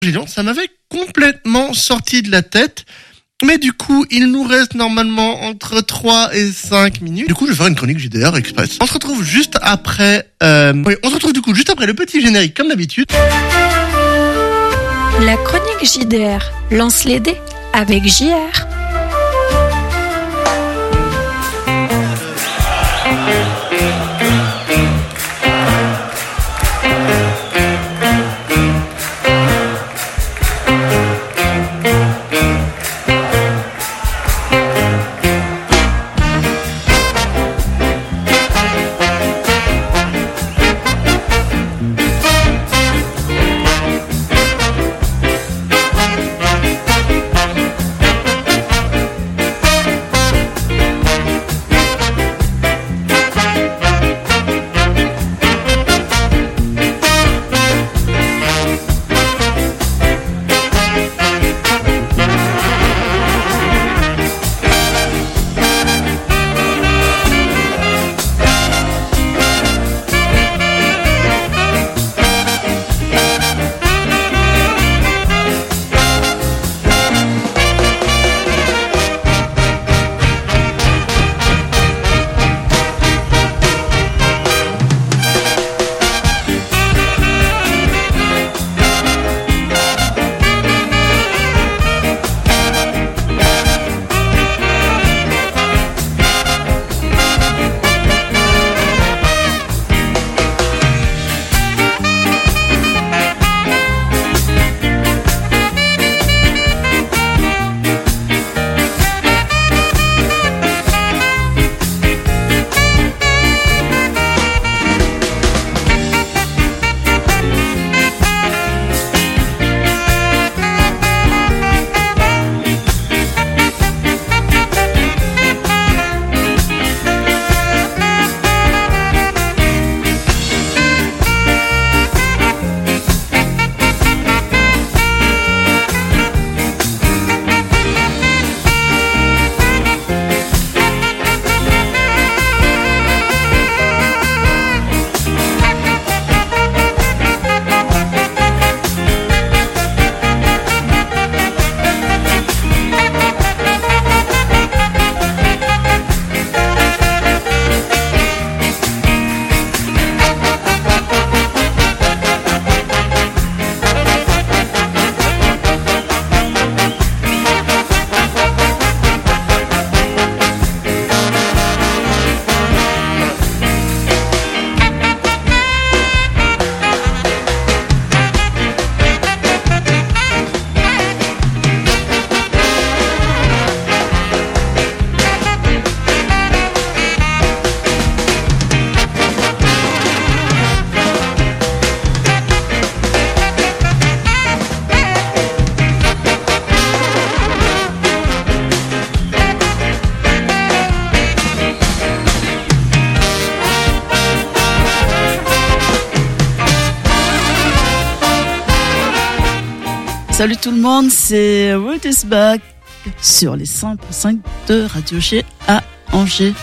Géliande, ça m'avait complètement sorti de la tête. Mais du coup, il nous reste normalement entre 3 et 5 minutes. Du coup, je vais faire une chronique JDR Express. On se retrouve juste après le petit générique comme d'habitude. La chronique JDR lance les dés avec JR. Salut tout le monde, c'est World is Back sur les 100.5 de Radio G à Angers.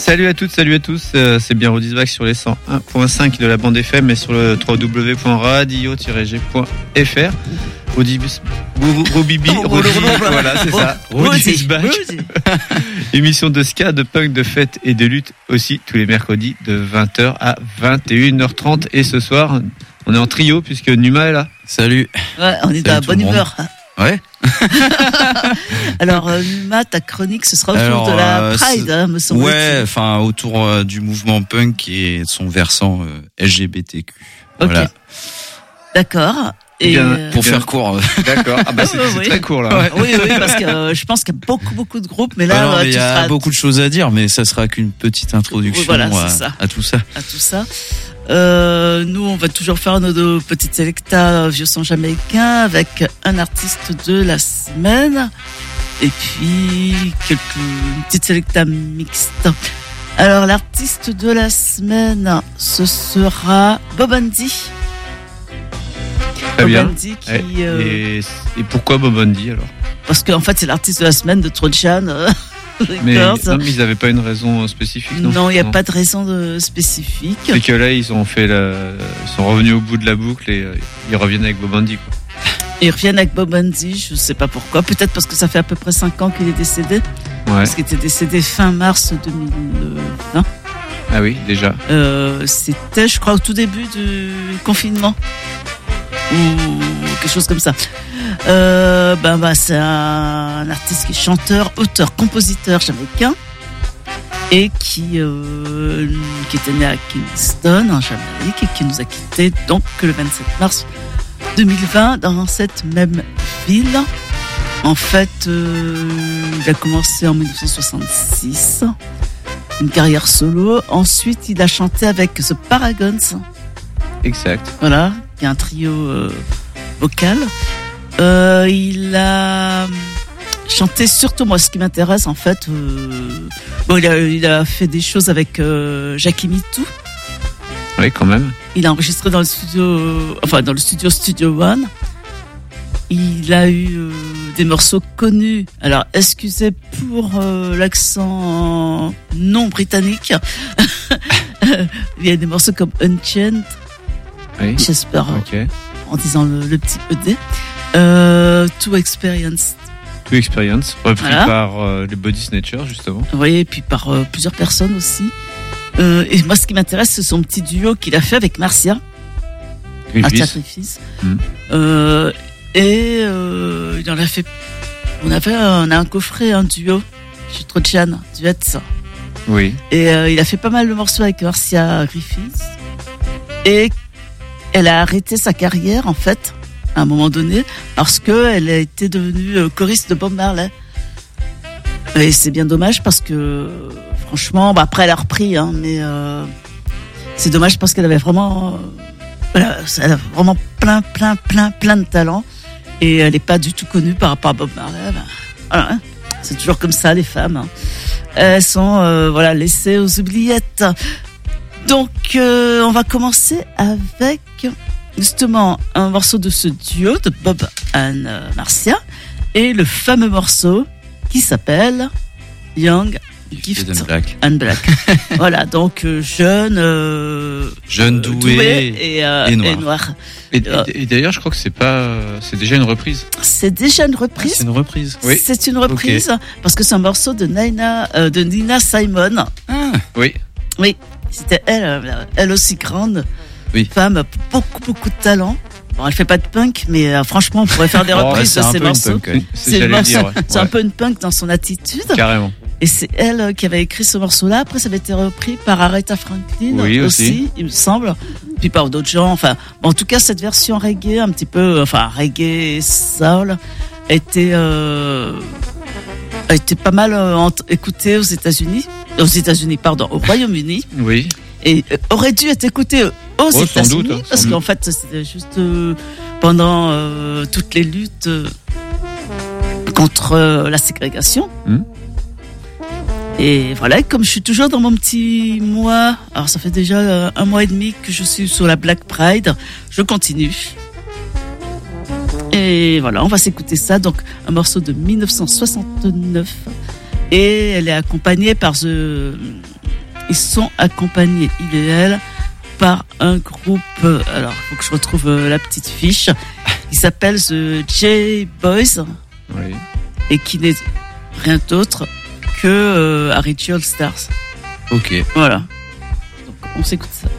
Salut à toutes, salut à tous, c'est bien Rodisback sur les 101.5 de la bande FM et sur le www.radio-g.fr. Robibi, voilà, c'est ça. Rodisback. Émission de ska, de punk, de fête et de lutte aussi tous les mercredis de 20h à 21h30. Et ce soir, on est en trio puisque Numa est là. Salut. Ouais, on est dans la bonne humeur. Ouais. Alors, Numa, ta chronique, ce sera autour de la Pride, me semble-t-il. Ouais, enfin, autour du mouvement punk et son versant LGBTQ. Ok. Voilà. D'accord. Et pour faire court. D'accord. Ah bah c'est très court là. Ouais. Oui, parce que je pense qu'il y a beaucoup de groupes, mais là, il y a beaucoup de choses à dire, mais ça sera qu'une petite introduction à tout ça. À tout ça. Nous, on va toujours faire nos petites sélectas vieux son jamaïcain avec un artiste de la semaine et puis une petite sélecta mixte. Alors, l'artiste de la semaine, ce sera Bob Andy. Très bien. Bob Andy qui, et pourquoi Bob Andy alors? Parce qu'en fait, c'est l'artiste de la semaine de Trojan. Mais ils n'avaient pas une raison spécifique. Non, il n'y a pas de raison spécifique. C'est que là, ils sont revenus au bout de la boucle et ils reviennent avec Bob Andy, quoi. Ils reviennent avec Bob Andy, je ne sais pas pourquoi. Peut-être parce que ça fait à peu près 5 ans qu'il est décédé. Ouais. Parce qu'il était décédé fin mars 2020. Ah oui, déjà. C'était, je crois, au tout début du confinement. Ou quelque chose comme ça. C'est un artiste qui est chanteur, auteur, compositeur jamaïcain et qui était né à Kingston en Jamaïque et qui nous a quittés donc le 27 mars 2020 dans cette même ville. En fait, il a commencé en 1966 une carrière solo. Ensuite, il a chanté avec The Paragons. Exact. Voilà, il y a un trio vocal. Il a chanté surtout, moi, ce qui m'intéresse, en fait. Il a fait des choses avec Jackie Mitou. Oui, quand même. Il a enregistré dans le studio Studio One. Il a eu des morceaux connus. Alors, excusez pour l'accent non britannique. Il y a des morceaux comme Unchained. Oui. J'espère, en disant le petit ED. To Experience, repris par les Body Snatchers, justement. Oui, et puis par plusieurs personnes aussi. Et moi, ce qui m'intéresse, c'est son petit duo qu'il a fait avec Marcia. Griffiths. Il en a fait. On a un coffret, un duo chez Trojan, duets. Oui. Et il a fait pas mal de morceaux avec Marcia Griffiths. Et elle a arrêté sa carrière, en fait, à un moment donné, parce qu'elle a été devenue choriste de Bob Marley. Et c'est bien dommage parce que, franchement, après elle a repris, hein, mais c'est dommage parce qu'elle avait vraiment, elle a vraiment plein de talent et elle n'est pas du tout connue par rapport à Bob Marley. Voilà, hein, c'est toujours comme ça, les femmes. Hein. Elles sont, laissées aux oubliettes. Donc, on va commencer avec justement un morceau de ce duo de Bob and Marcia et le fameux morceau qui s'appelle Young, Gifted and Black. Voilà, donc jeune, doué et noir. Et d'ailleurs, je crois que c'est déjà une reprise. C'est déjà une reprise. C'est une reprise. Oui. C'est une reprise parce que c'est un morceau de Nina Simon. Ah. Oui. Oui, c'était elle aussi grande. Oui. Femme, beaucoup de talent. Bon, elle fait pas de punk, mais franchement, on pourrait faire des reprises de ces morceaux. C'est un peu une punk dans son attitude. Carrément. Et c'est elle qui avait écrit ce morceau-là. Après, ça avait été repris par Aretha Franklin aussi, il me semble. Puis par d'autres gens. Enfin, en tout cas, cette version reggae, un petit peu, reggae soul, a été pas mal écoutée au Royaume-Uni. Oui. Et aurait dû être écoutée aux États-Unis, parce qu'en fait, c'était juste pendant toutes les luttes contre la ségrégation. Et voilà, comme je suis toujours dans mon petit mois, alors ça fait déjà 1 mois et demi que je suis sur la Black Pride, je continue. Et voilà, on va s'écouter ça, donc un morceau de 1969. Et elle est accompagnée par ils sont accompagnés, il et elle, par un groupe, alors il faut que je retrouve la petite fiche, qui s'appelle The J-Boys, Oui. et qui n'est rien d'autre que Harry All Stars. Ok. Voilà. Donc on s'écoute ça.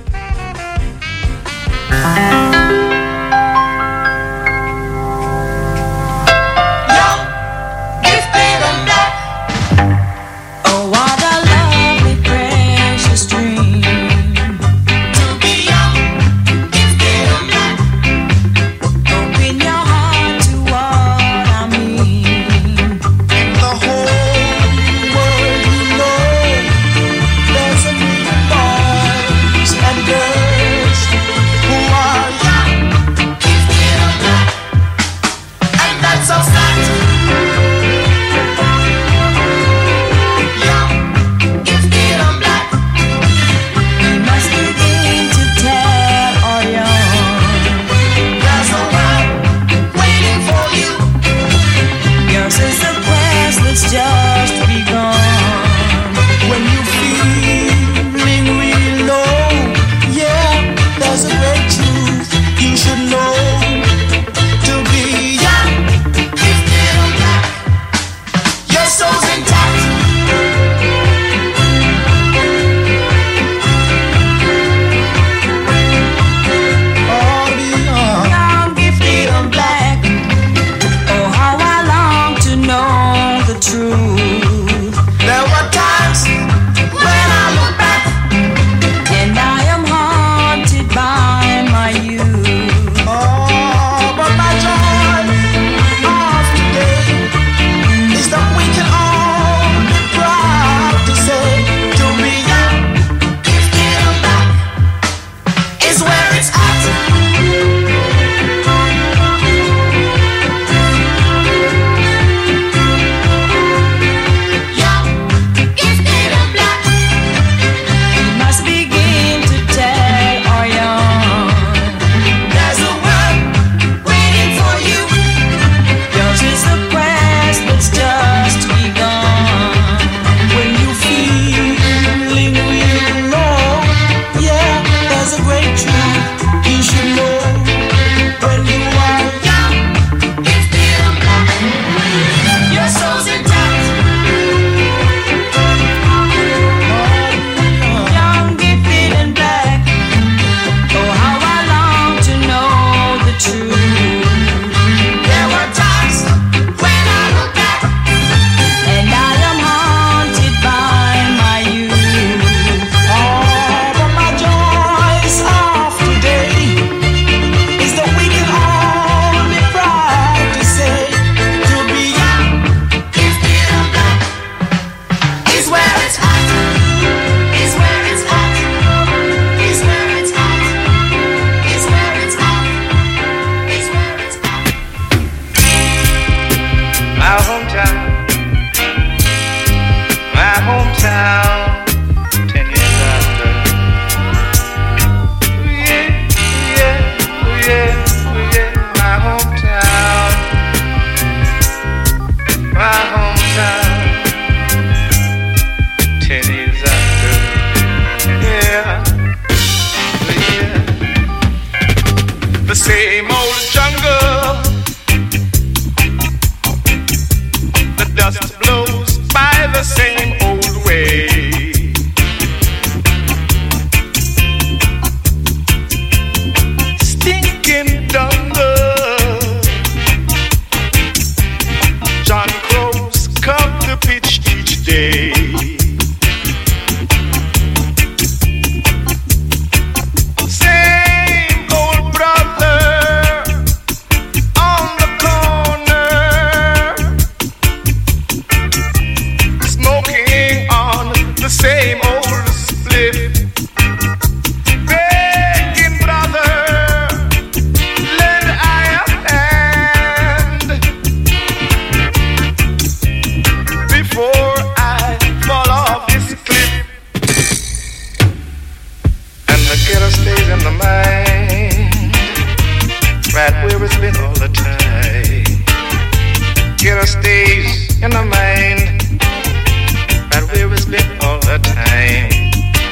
in the mind, right where it's been all the time.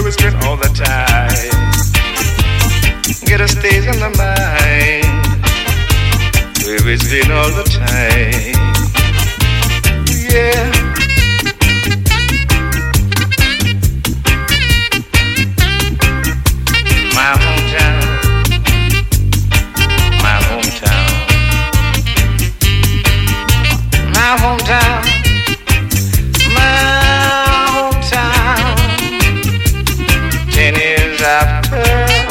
we spend all the time. Get a stage in the mind where we spend all the time. Yeah. My hometown, my hometown, my hometown, my hometown. 10 years after,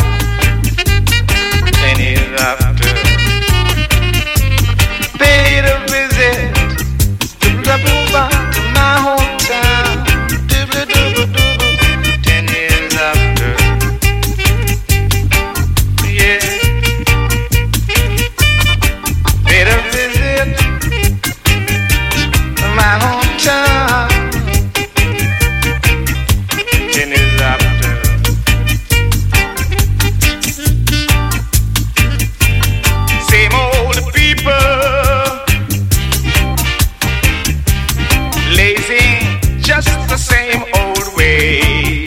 10 years after, paid a visit to my hometown. 10 years after. Paid a visit to my hometown. 10 years after. Same old people, lazy, just the same old way.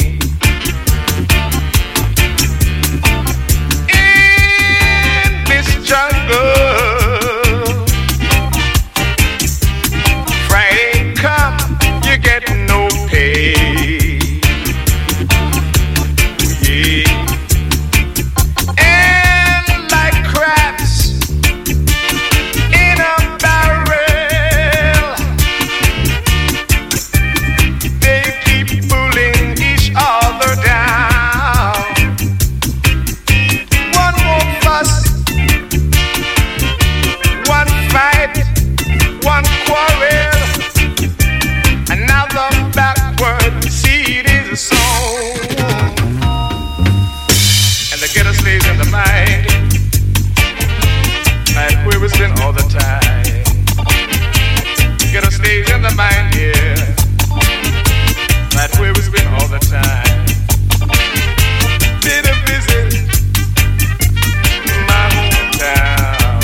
Friday come, you get no pay. Yeah. And like crabs in a barrel, they keep pulling each other down. One more fuss, one fight, one quarrel, another backward seed is sown, and the ghetto stays in the mind, and where we spend all the time. Ghetto stays in the mind, yeah, that's where we spend all the time. Did a visit my hometown.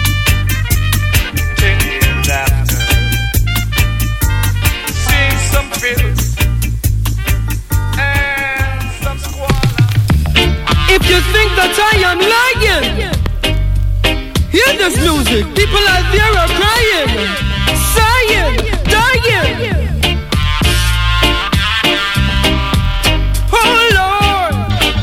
10 years after, seen some pills and some squalor. If you think that I am lying, hear this music. People out there are crying, sighing, dying. Oh Lord,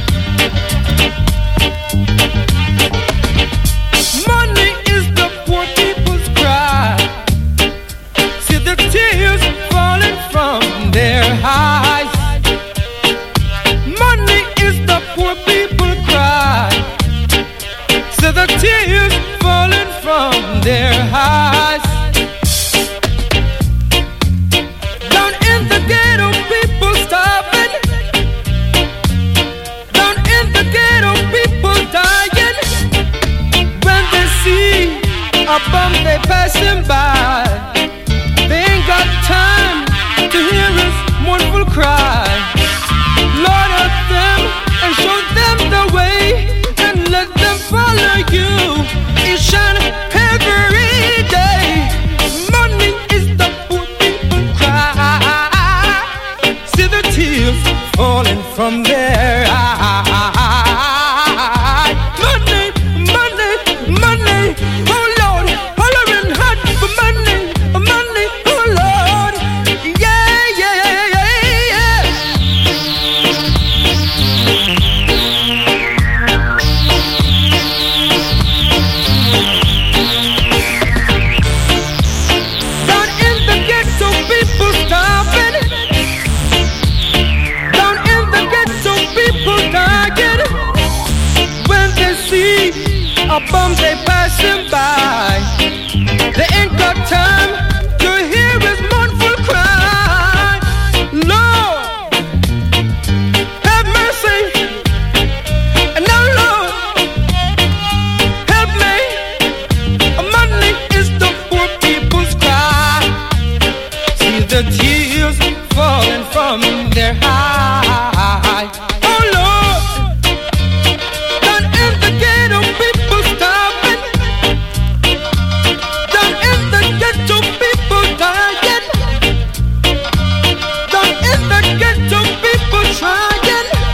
money is the poor people's cry. See the tears falling from their eyes. Money is the poor people cry. See the tears falling from their eyes. Down in the ghetto, people starving. Down in the ghetto, people dying. When they see a bomb, they passing by. They ain't got time to hear his mournful cry. Lord, help them and show them the way, and let them follow you each and every day. Money is the poor people cry. See the tears falling from their eyes. Money, money, money. Oh Lord, hollering hard for money, money. Oh Lord, yeah, yeah, yeah, yeah. Down in the ghetto, people starving. Down in the ghetto, people dying. When they see a bomb, they passing by. They ain't got time to hear his mournful cry. Lord, have mercy. And now, Lord, help me. Money is the poor people's cry. See the tears falling from their eyes. Oh Lord, down in the ghetto, people starving. Down in the ghetto, people dying. Down in the ghetto, people trying.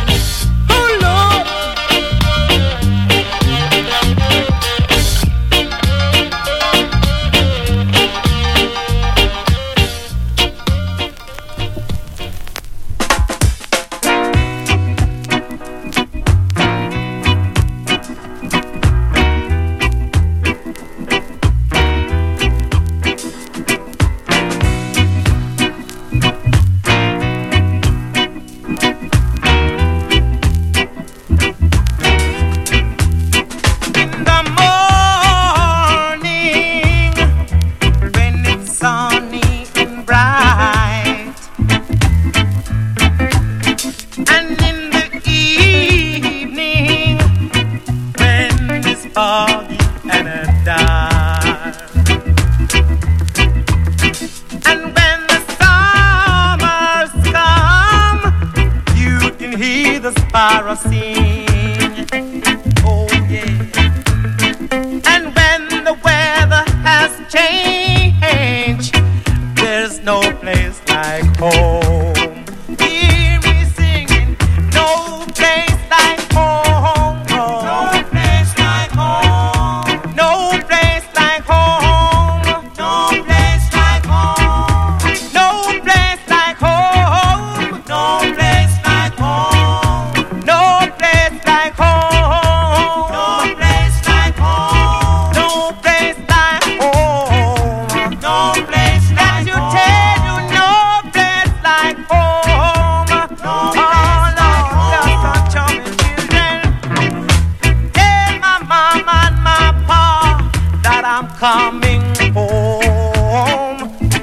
the sparrow sing. Oh yeah. And when the weather has changed, there's no place like home. Hear me singing, no place like home. No place like home. No place like home. No place like home. No place like home. No place like home. No place like home. No place like home. No place like home. No place like home. Tell you no place like home. Oh Lord, just a charming children. Tell my mama and my pa that I'm coming home.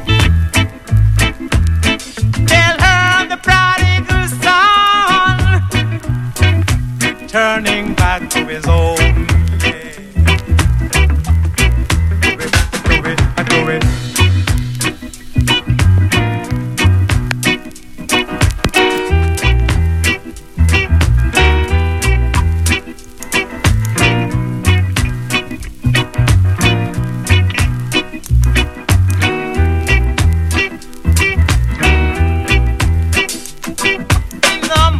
Tell her the prodigal son turning back to his own. Do it. In the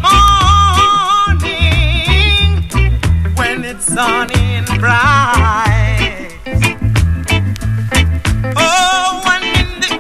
morning, when it's sunny and bright. Oh, and in the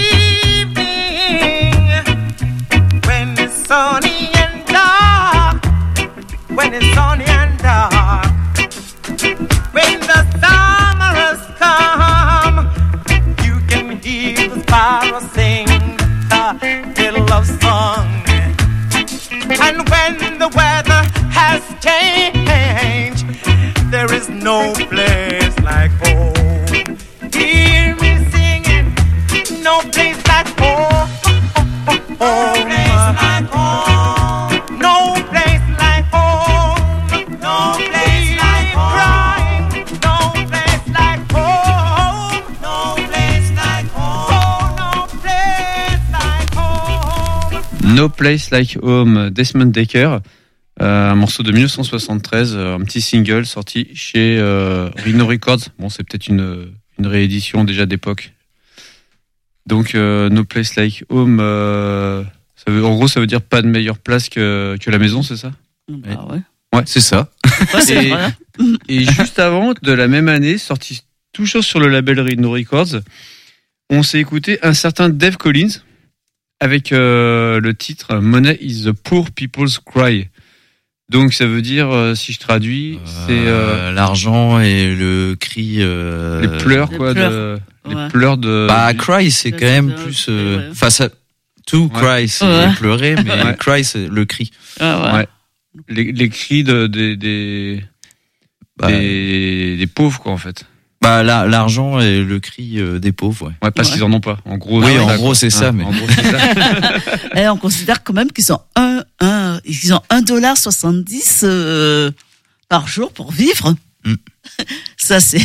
evening, when it's sunny and dark. When it's sunny and dark. When the summer has come, you can hear the sparrow sing a little love song. And when the weather has changed, there is no place like home. Hear me singing, no place like home. No place like home. No place like home. No place like home. No place like home. No place like home. No place like home. No Place Like Home, Desmond Dekker, un morceau de 1973, un petit single sorti chez Rhino Records. Bon, c'est peut-être une réédition déjà d'époque. Donc No Place Like Home, ça veut dire pas de meilleure place que la maison, c'est ça? Bah ouais. Ouais, c'est ça. Ouais, c'est Et- vrai. Et juste avant, de la même année, sorti toujours sur le label Rhino Records, on s'est écouté un certain Dave Collins avec le titre Money is the Poor People's Cry. Donc ça veut dire, si je traduis, c'est l'argent et le cri. les pleurs, Les quoi, pleurs. les Ouais. pleurs de. Bah, cry, c'est quand même plus ouais. face à to Ouais. cry, c'est Ouais. pleurer, mais Ouais. cry, c'est le cri. Ah ouais. Ouais. Les cris des pauvres, quoi, en fait. Bah, l'argent et le cri des pauvres, ouais. Ouais, parce Ouais. qu'ils en ont pas. En gros, Oui, c'est en ça, gros, quoi. c'est ça, mais- En gros, c'est ça. Et on considère quand même qu'ils ont ils ont $1.70 par jour pour vivre. Mm. Ça, c'est,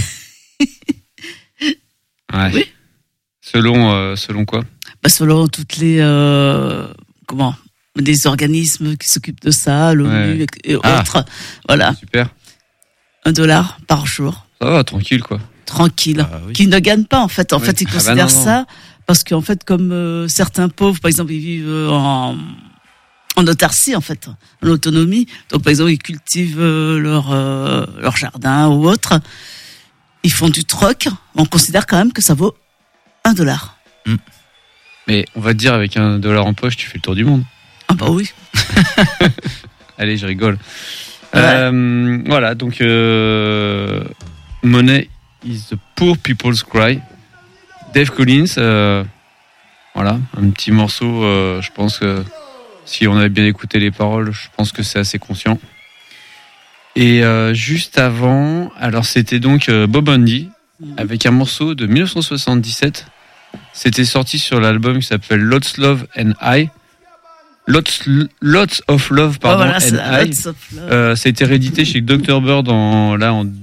Ouais. Oui. Selon quoi? bah, selon toutes les, des organismes qui s'occupent de ça, l'ONU Ouais. et Ah. autres. Voilà. Super. $1 par jour. Ça va, tranquille, quoi. Tranquille. Ah oui. Qui ne gagnent pas, en fait. En Oui. fait, ils Ah bah considèrent non, non. ça parce qu'en fait, comme certains pauvres, par exemple, ils vivent en autarcie, en fait, en autonomie. Donc, par exemple, ils cultivent leur jardin ou autre. Ils font du troc. On considère quand même que ça vaut $1. Mais on va te dire, avec $1 en poche, tu fais le tour du monde. Ah bah oui. Allez, je rigole. Ouais. Voilà, donc Money is the Poor People's Cry. Dave Collins, voilà, un petit morceau, je pense que si on avait bien écouté les paroles, je pense que c'est assez conscient. Et juste avant, alors c'était donc Bob Andy, avec un morceau de 1977. C'était sorti sur l'album qui s'appelle Lots Love and I. Lots of Love, pardon, voilà, c'est and I. Lots of Love. Ça a été réédité chez Dr. Bird en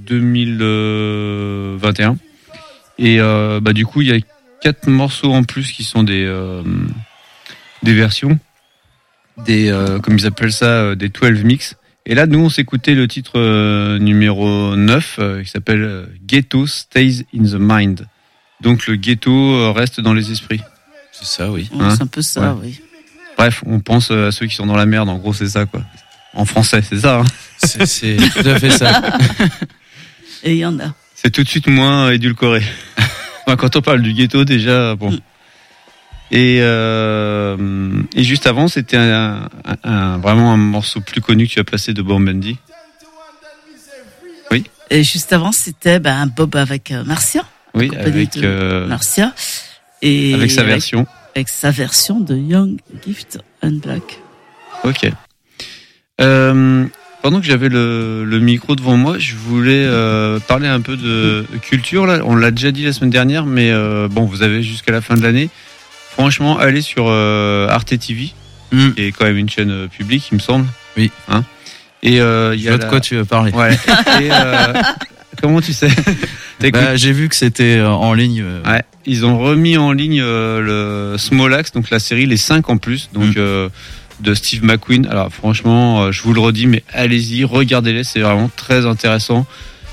2021. Et bah du coup, il y a 4 morceaux en plus qui sont des versions. comme ils appellent ça, des 12 mix. Et là, nous, on s'écoutait le titre numéro 9 qui s'appelle Ghetto Stays in the Mind. Donc le ghetto reste dans les esprits. C'est ça, oui. Ouais, c'est un peu ça, oui. Bref, on pense à ceux qui sont dans la merde. En gros, c'est ça, quoi. En français, c'est ça. Hein. C'est tout à fait ça. Et il y en a. C'est tout de suite moins édulcoré. Enfin, quand on parle du ghetto, déjà, bon. Et juste avant, c'était vraiment un morceau plus connu que tu as passé de Bob Marley. Oui. Et juste avant, c'était Bob avec Marcia. Oui, avec Marcia. Et avec sa version. Avec sa version de Young, Gift and Black. Ok. Pendant que j'avais le micro devant moi, je voulais parler un peu de culture. Là, on l'a déjà dit la semaine dernière, mais bon, vous avez jusqu'à la fin de l'année. Franchement, allez sur Arte TV, qui est quand même une chaîne publique, il me semble. Oui. Hein. Et il y a de quoi tu veux parler. Ouais. Et comment tu sais? J'ai vu que c'était en ligne. Ouais. Ils ont remis en ligne le Small Axe, donc la série, les 5 en plus, donc de Steve McQueen. Alors franchement, je vous le redis, mais allez-y, regardez-les, c'est vraiment très intéressant.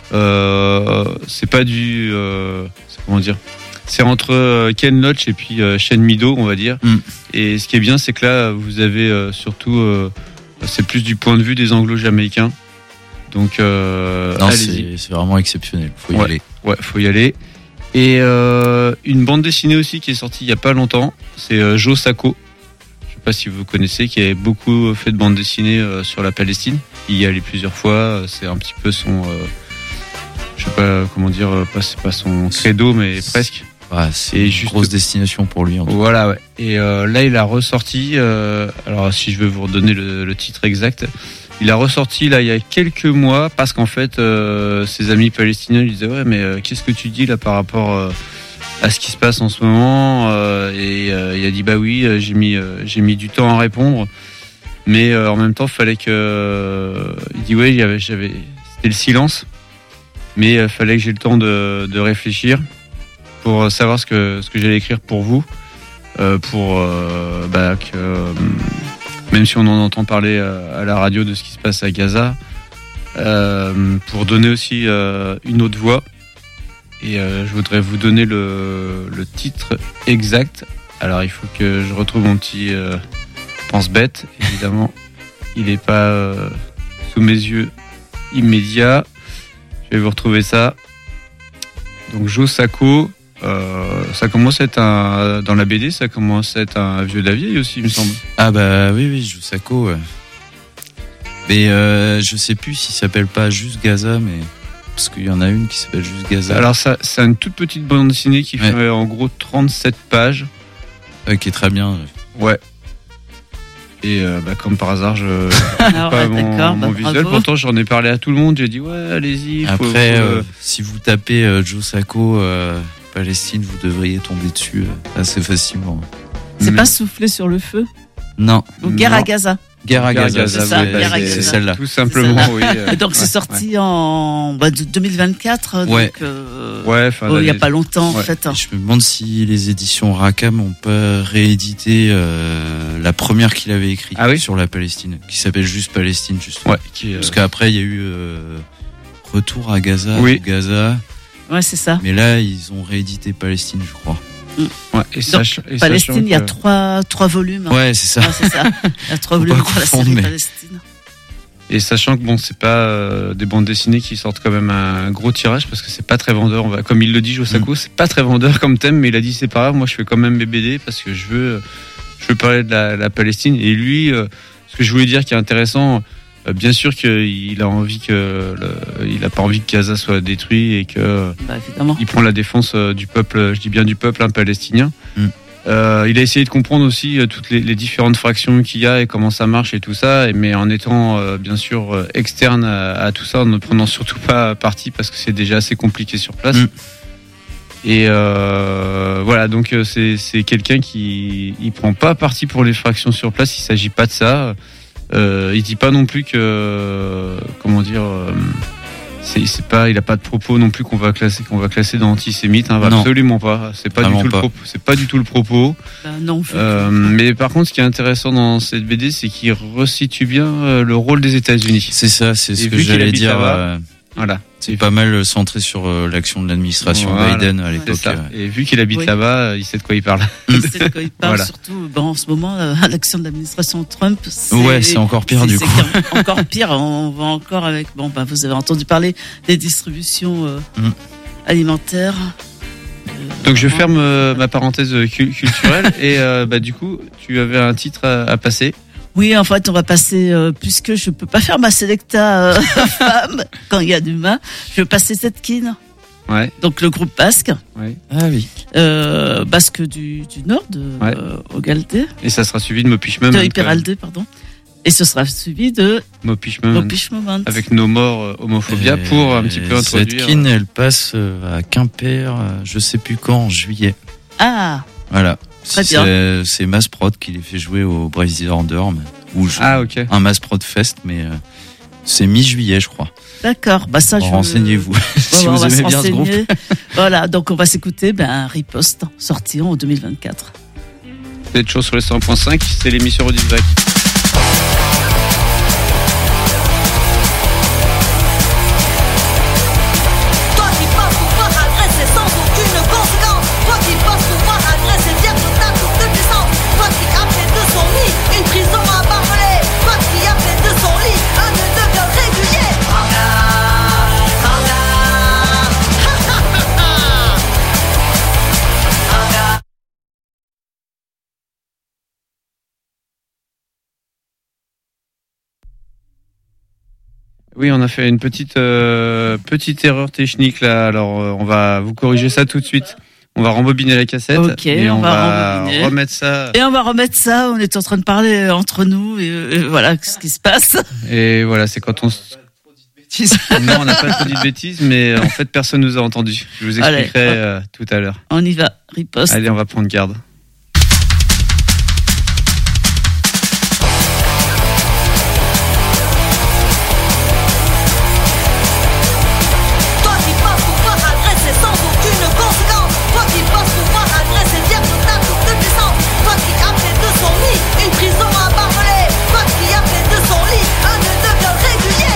C'est pas du, comment dire, c'est entre Ken Loach et puis Shane Meadows, on va dire. Et ce qui est bien, c'est que là, vous avez surtout, c'est plus du point de vue des Anglo-Jamaïcains. Donc, non, c'est vraiment exceptionnel. Faut y aller. Ouais, faut y aller. Et une bande dessinée aussi qui est sortie il y a pas longtemps, c'est Joe Sacco. Je sais pas si vous connaissez, qui a beaucoup fait de bande dessinée sur la Palestine. Il y est allé plusieurs fois. C'est un petit peu son, je sais pas comment dire, c'est pas son credo, mais presque. Ouais, c'est une grosse destination pour lui. En tout cas. Voilà, ouais. Et là, il a ressorti. Alors, si je veux vous redonner le titre exact. Il a ressorti là il y a quelques mois parce qu'en fait ses amis palestiniens lui disaient ouais mais qu'est-ce que tu dis là par rapport à ce qui se passe en ce moment et il a dit bah oui j'ai mis du temps à répondre mais en même temps fallait que il dit ouais c'était le silence mais fallait que j'ai le temps de réfléchir pour savoir ce que j'allais écrire pour vous pour que même si on en entend parler à la radio de ce qui se passe à Gaza, pour donner aussi une autre voix. Et je voudrais vous donner le titre exact. Alors il faut que je retrouve mon petit pense-bête. Évidemment, il n'est pas sous mes yeux immédiats. Je vais vous retrouver ça. Donc Joe Sacco. Ça commence à être dans la BD, ça commence à être un vieux de la vieille aussi, il me semble. Ah bah oui, Joe Sacco. Mais je sais plus s'il s'appelle pas juste Gaza, mais parce qu'il y en a une qui s'appelle juste Gaza. Alors ça, c'est une toute petite bande dessinée qui fait en gros 37 pages, qui est très bien. Ouais. Et comme par hasard, je pas mon visuel. Pourtant, j'en ai parlé à tout le monde. J'ai dit ouais, allez-y. Après, si vous tapez Joe Sacco Palestine, vous devriez tomber dessus assez facilement. C'est pas Souffler sur le feu? Non. Ou Guerre à Gaza? Guerre à Gaza, c'est ça, Guerre à Gaza. C'est celle-là. Tout simplement, oui. Et donc c'est sorti en 2024, ouais. Donc il y a pas longtemps en fait. Je me demande si les éditions Rackham ont pas réédité la première qu'il avait écrite sur la Palestine, qui s'appelle juste Palestine, justement. Ouais, parce qu'après il y a eu Retour à Gaza, ou Gaza. Ouais, c'est ça. Mais là, ils ont réédité Palestine, je crois. Ouais, et Palestine, il y a trois volumes. Ouais, c'est ça. Ouais, c'est ça. Il y a 3 volumes pour la série Palestine. Et sachant que bon, c'est pas des bandes dessinées qui sortent quand même un gros tirage parce que c'est pas très vendeur. Comme il le dit, Joe Sacco, c'est pas très vendeur comme thème, mais il a dit c'est pas grave. Moi, je fais quand même mes BD parce que je veux parler de la Palestine. Et lui, ce que je voulais dire qui est intéressant. Bien sûr qu'il a envie il a pas envie que Gaza soit détruit et que il prend la défense du peuple, je dis bien du peuple palestinien. Il a essayé de comprendre aussi toutes les différentes fractions qu'il y a et comment ça marche et tout ça, mais en étant bien sûr externe à tout ça, en ne prenant surtout pas parti parce que c'est déjà assez compliqué sur place. Et voilà, donc c'est quelqu'un qui prend pas parti pour les fractions sur place. Il s'agit pas de ça. Il dit pas non plus que il a pas de propos non plus qu'on va classer dans antisémite, hein, Non. absolument pas. C'est pas Vraiment du tout pas. le propos. C'est pas du tout le propos. Non. Mais par contre, ce qui est intéressant dans cette BD, c'est qu'il resitue bien le rôle des États-Unis. C'est ça, c'est ce Et que vu qu'il j'allais habite dire. là-bas, Voilà. C'est pas mal centré sur l'action de l'administration Voilà. Biden à C'est l'époque. ça. Et vu qu'il habite Oui. là-bas, il sait de quoi il parle. C'est de quoi il parle, Voilà. surtout en ce moment, l'action de l'administration Trump. Ouais, c'est encore pire du coup. C'est encore pire. On va encore avec. Vous avez entendu parler des distributions alimentaires. Donc je ferme ma parenthèse culturelle et du coup, tu avais un titre à passer. Oui, en fait, on va passer, puisque je peux pas faire ma sélecta femme quand il y a du main, je vais passer Zetkin, Ouais. donc le groupe basque, Ah oui. basque du nord, de Ouais. Ogaldé, Et ça sera suivi de Mopichmem. de Hyperaldé, pardon. Et ce sera suivi de Mopichmem. Mopish Moment. Avec nos morts homophobia pour un petit peu introduire. Zetkin, elle passe à Quimper, je sais plus quand, en juillet. Ah, Voilà. Très bien. C'est Massprod qui les fait jouer au Brésil Dorm. Ah, ok. Un Massprod Fest, mais c'est mi-juillet, je crois. d'accord. Ça, Renseignez-vous si on vous va aimez se bien ce groupe. renseigner. Voilà, donc on va s'écouter Riposte, sorti en 2024. Cette chose sur les 100.5, c'est l'émission Rodisvac. Toi qui passes pour pouvoir agresser sans aucune conséquence. Toi qui passes pour pouvoir agresser dire que t'as toute puissance. Toi qui as fait de son lit une prison à barbelé. Toi qui as fait de son lit un nœud de viol régulier. Oui, on a fait une petite erreur technique là. Alors, on va vous corriger ça tout de suite. On va rembobiner la cassette Ok, et on va rembobiner. remettre ça. Et on va remettre ça, on est en train de parler entre nous, et voilà ce qui se passe. Et voilà, c'est quand on non, on n'a pas trop dit de bêtises, mais en fait, personne nous a entendu. Je vous expliquerai Allez, tout à l'heure. On y va, riposte. Allez, on va prendre garde. Toi qui passes pour pouvoir agresser sans aucune conséquence. Toi qui passes pour pouvoir agresser dire que t'as toute puissance. Toi qui as fait de son lit une prison à barbelé. Toi qui as fait de son lit un nœud de viol régulier.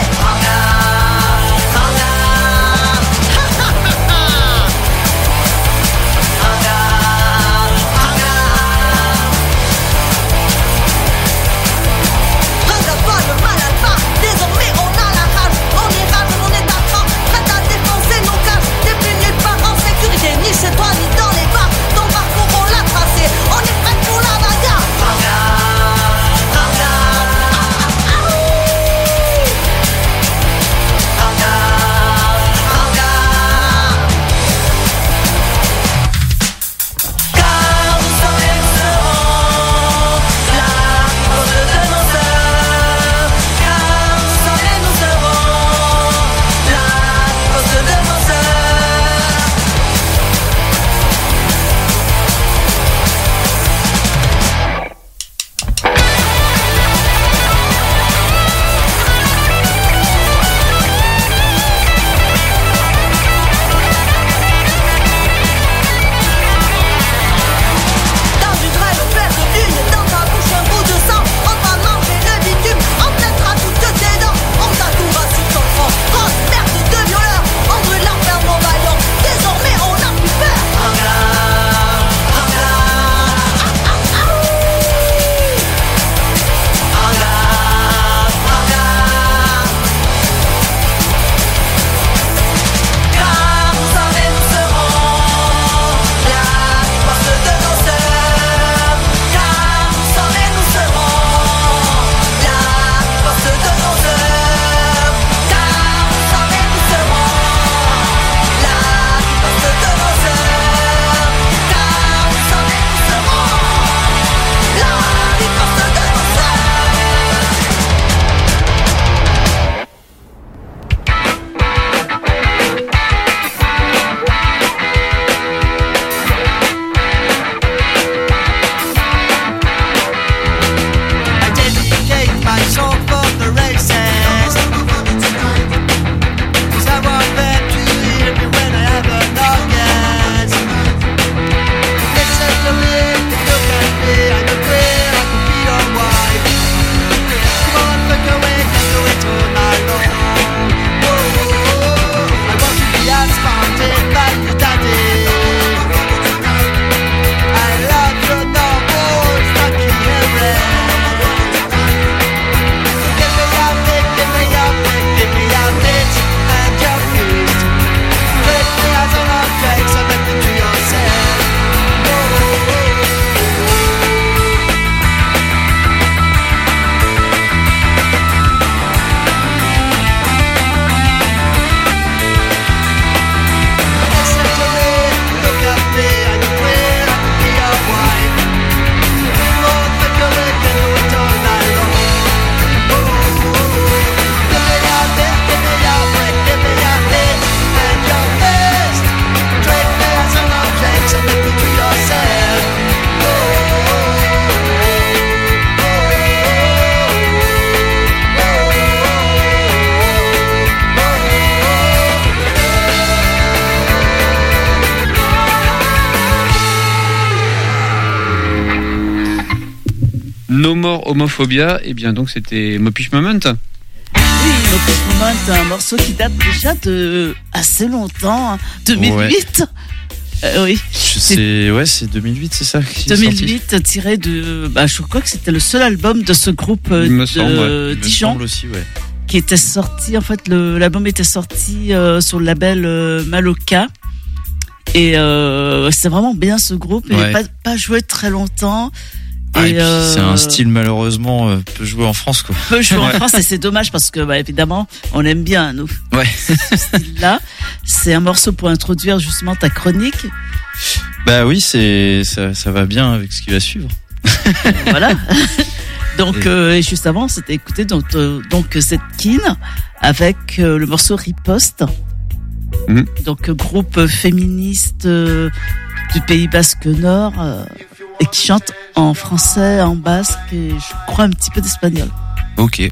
No More Homophobia, et bien donc c'était Mopish Moment. Oui, Mopish Moment, un morceau qui date déjà de assez longtemps, 2008. Oui. C'est 2008, c'est ça. 2008, tiré de. Je crois que c'était le seul album de ce groupe de Dijon. Aussi, ouais. Qui était sorti, en fait, l'album était sorti sur le label Maloka. Et c'est vraiment bien ce groupe. Il n'a pas joué très longtemps. Et puis c'est un style malheureusement peu joué en France, quoi. Peu joué en France, et c'est dommage parce que évidemment on aime bien nous. Ouais. Ce style-là, c'est un morceau pour introduire justement ta chronique. Bah oui, ça va bien avec ce qui va suivre. Voilà. Donc et juste avant, c'était écouté donc cette Kin avec le morceau Riposte. Donc groupe féministe du Pays Basque Nord. Et qui chante en français, en basque et je crois un petit peu d'espagnol. Ok.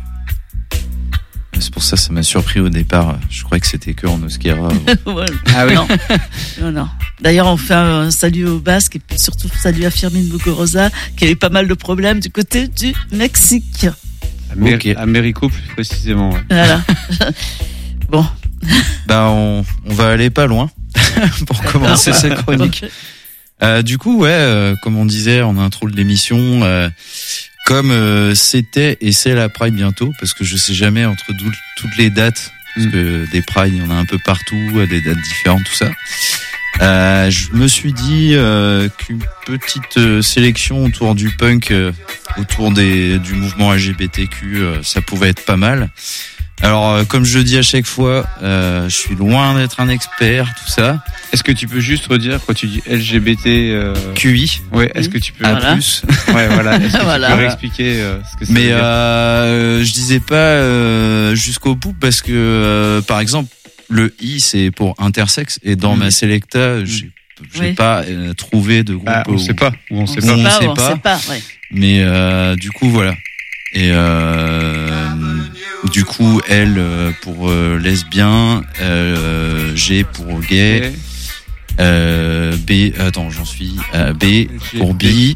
C'est pour ça m'a surpris au départ. Je croyais que c'était que en euskera. Ouais. Ah oui. Non. D'ailleurs, on fait un salut aux Basques et puis surtout salut à Firmin Muguruza qui a eu pas mal de problèmes du côté du Mexique. À Mérico plus précisément. Ouais. Voilà. Bon. On va aller pas loin pour commencer cette chronique. Du coup, comme on disait en intro de l'émission, comme c'était et c'est la Pride bientôt, parce que je sais jamais entre toutes les dates, parce que des Pride, il y en a un peu partout, des dates différentes, tout ça. Je me suis dit qu'une petite sélection autour du punk, autour du mouvement LGBTQ, ça pouvait être pas mal. Alors, comme je le dis à chaque fois, je suis loin d'être un expert, tout ça. Est-ce que tu peux juste redire quand tu dis LGBT QI? Ouais. Est-ce que tu peux plus? Ouais, voilà. Est-ce que tu peux réexpliquer ce que c'est? Mais je disais pas jusqu'au bout parce que par exemple le I c'est pour intersexe et dans ma selecta j'ai pas trouvé de groupe. On sait pas. On sait pas. Ouais. Mais du coup voilà. Et du coup, L pour lesbien, G pour gay, B, attends, j'en suis, B pour bi,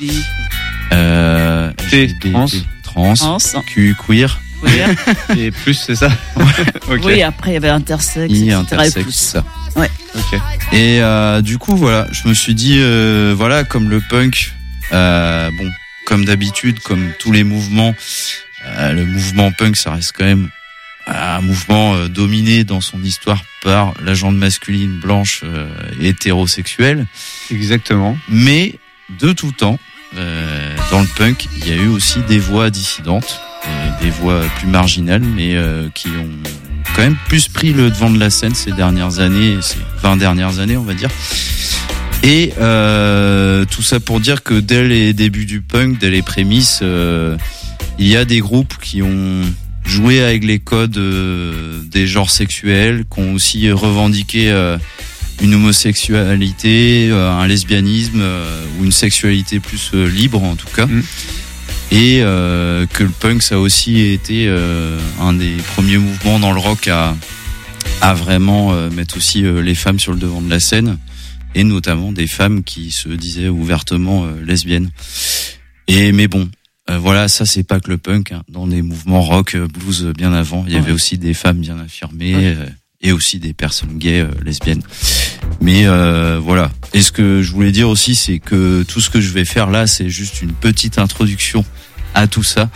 T, trans, Q, queer. Et plus, c'est ça? Okay. Oui, après il y avait intersexe, I, etc. intersexe, plus. ça. Ouais. Ok. Et du coup, voilà, je me suis dit, voilà, comme le punk, bon, comme d'habitude, comme tous les mouvements, le mouvement punk, ça reste quand même un mouvement dominé dans son histoire par la gente masculine blanche et hétérosexuelle. Exactement. Mais de tout temps, dans le punk, il y a eu aussi des voix dissidentes, et des voix plus marginales, mais qui ont quand même plus pris le devant de la scène ces dernières années, ces 20 dernières années, on va dire. Et tout ça pour dire que dès les débuts du punk, dès les prémices, il y a des groupes qui ont joué avec les codes des genres sexuels, qui ont aussi revendiqué une homosexualité, un lesbianisme ou une sexualité plus libre en tout cas. Et que le punk, ça a aussi été un des premiers mouvements dans le rock à vraiment mettre aussi les femmes sur le devant de la scène, et notamment des femmes qui se disaient ouvertement lesbiennes. Mais bon, voilà, ça c'est pas que le punk, hein. Dans des mouvements rock, blues bien avant, il y avait aussi des femmes bien affirmées, et aussi des personnes gays, lesbiennes. Mais voilà. Et ce que je voulais dire aussi, c'est que tout ce que je vais faire là, c'est juste une petite introduction à tout ça.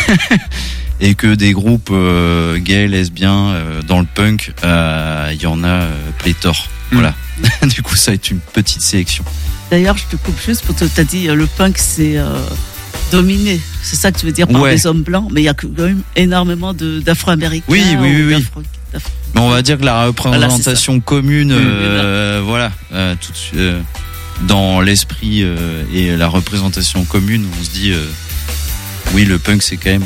Et que des groupes gays, lesbiens, dans le punk, il y en a pléthore. Voilà. Du coup, ça va être une petite sélection. D'ailleurs, je te coupe juste pour te t'as dit le punk c'est dominé. C'est ça que tu veux dire par les hommes blancs, mais il y a quand même énormément d'Afro-Américains. Oui. Mais on va dire que la représentation commune, voilà, tout dans l'esprit et la représentation commune, on se dit, oui, le punk c'est quand même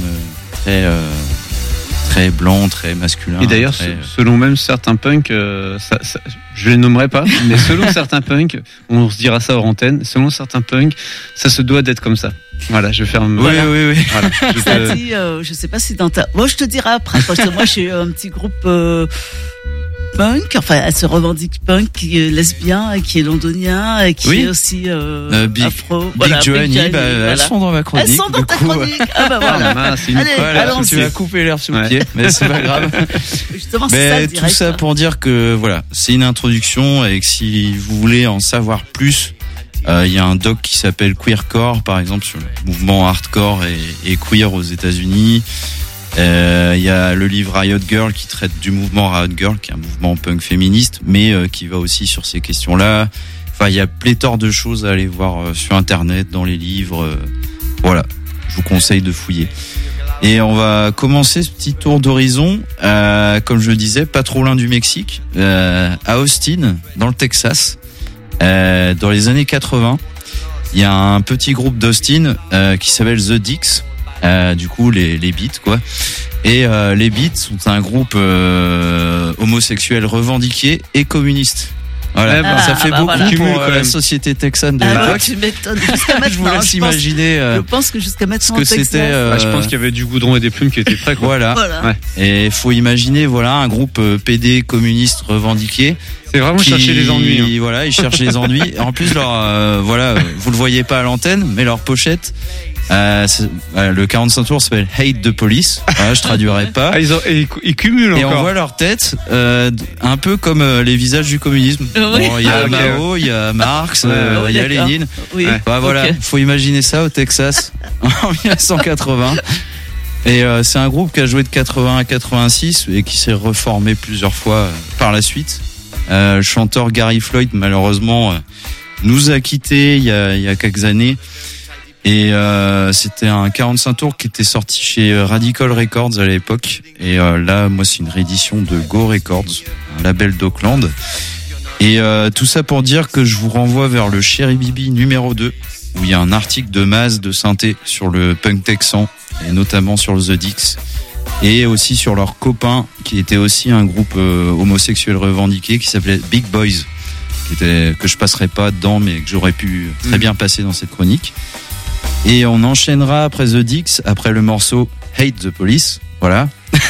très blanc, très masculin. Et d'ailleurs, selon même certains punks, je les nommerai pas, mais selon certains punks, on se dira ça hors antenne, selon certains punks, ça se doit d'être comme ça. Voilà, je ferme. Oui. Voilà, ça dit, je sais pas si dans ta... Moi, je te dirai après, parce que moi, j'ai un petit groupe punk. Enfin, elle se revendique punk, qui est lesbien, qui est londonien, et qui est aussi afro. Big Joanie, elles sont dans ma chronique. Elles sont dans ta chronique. Ah bah voilà. Allez, tu m'as coupé l'air sous le pied, mais c'est pas grave. Justement, mais c'est ça, tout ça pour dire que voilà, c'est une introduction et que si vous voulez en savoir plus, il y a un doc qui s'appelle Queercore, par exemple, sur le mouvement hardcore et queer aux États-Unis. Il y a le livre Riot Girl qui traite du mouvement Riot Girl, qui est un mouvement punk féministe, mais qui va aussi sur ces questions-là. Enfin, il y a pléthore de choses à aller voir sur Internet, dans les livres. Voilà, je vous conseille de fouiller. Et on va commencer ce petit tour d'horizon, comme je le disais, pas trop loin du Mexique, à Austin, dans le Texas, dans les années 80. Il y a un petit groupe d'Austin qui s'appelle The Dicks. Du coup les Beats quoi, et les Beats sont un groupe homosexuel revendiqué et communiste. Voilà, ça fait beaucoup pour la société texane de l'époque. Tu m'étonnes. Jusqu'à maintenant, je vous laisse imaginer. Je pense que jusqu'à maintenant, ce que c'était. Je pense qu'il y avait du goudron et des plumes qui étaient prêts. Quoi. Voilà. Ouais. Et faut imaginer, voilà, un groupe PD communiste revendiqué. C'est vraiment chercher les ennuis. Hein. Voilà, ils cherchent les ennuis. En plus, voilà, vous le voyez pas à l'antenne, mais leur pochette. Le 45 tours s'appelle Hate the Police. Voilà, je traduirai pas. Ils cumulent encore. Et on voit leur tête un peu comme les visages du communisme. Oui. Bon, il y a Mao, il y a Marx, il y a Lénine. Oui. Voilà, faut imaginer ça au Texas en 1980. Et c'est un groupe qui a joué de 80 à 86 et qui s'est reformé plusieurs fois par la suite. Le chanteur Gary Floyd, malheureusement, nous a quittés il y a quelques années. Et c'était un 45 tours qui était sorti chez Radical Records à l'époque. Et là, moi, c'est une réédition de Go Records, un label d'Auckland. Et tout ça pour dire que je vous renvoie vers le Chéri Bibi numéro 2, où il y a un article de Maz de synthé sur le punk texan, et notamment sur The Dicks, et aussi sur leurs copains, qui était aussi un groupe homosexuel revendiqué, qui s'appelait Big Boys, que je passerai pas dedans, mais que j'aurais pu très bien passer dans cette chronique. Et on enchaînera après The Dicks, après le morceau Hate the Police, voilà,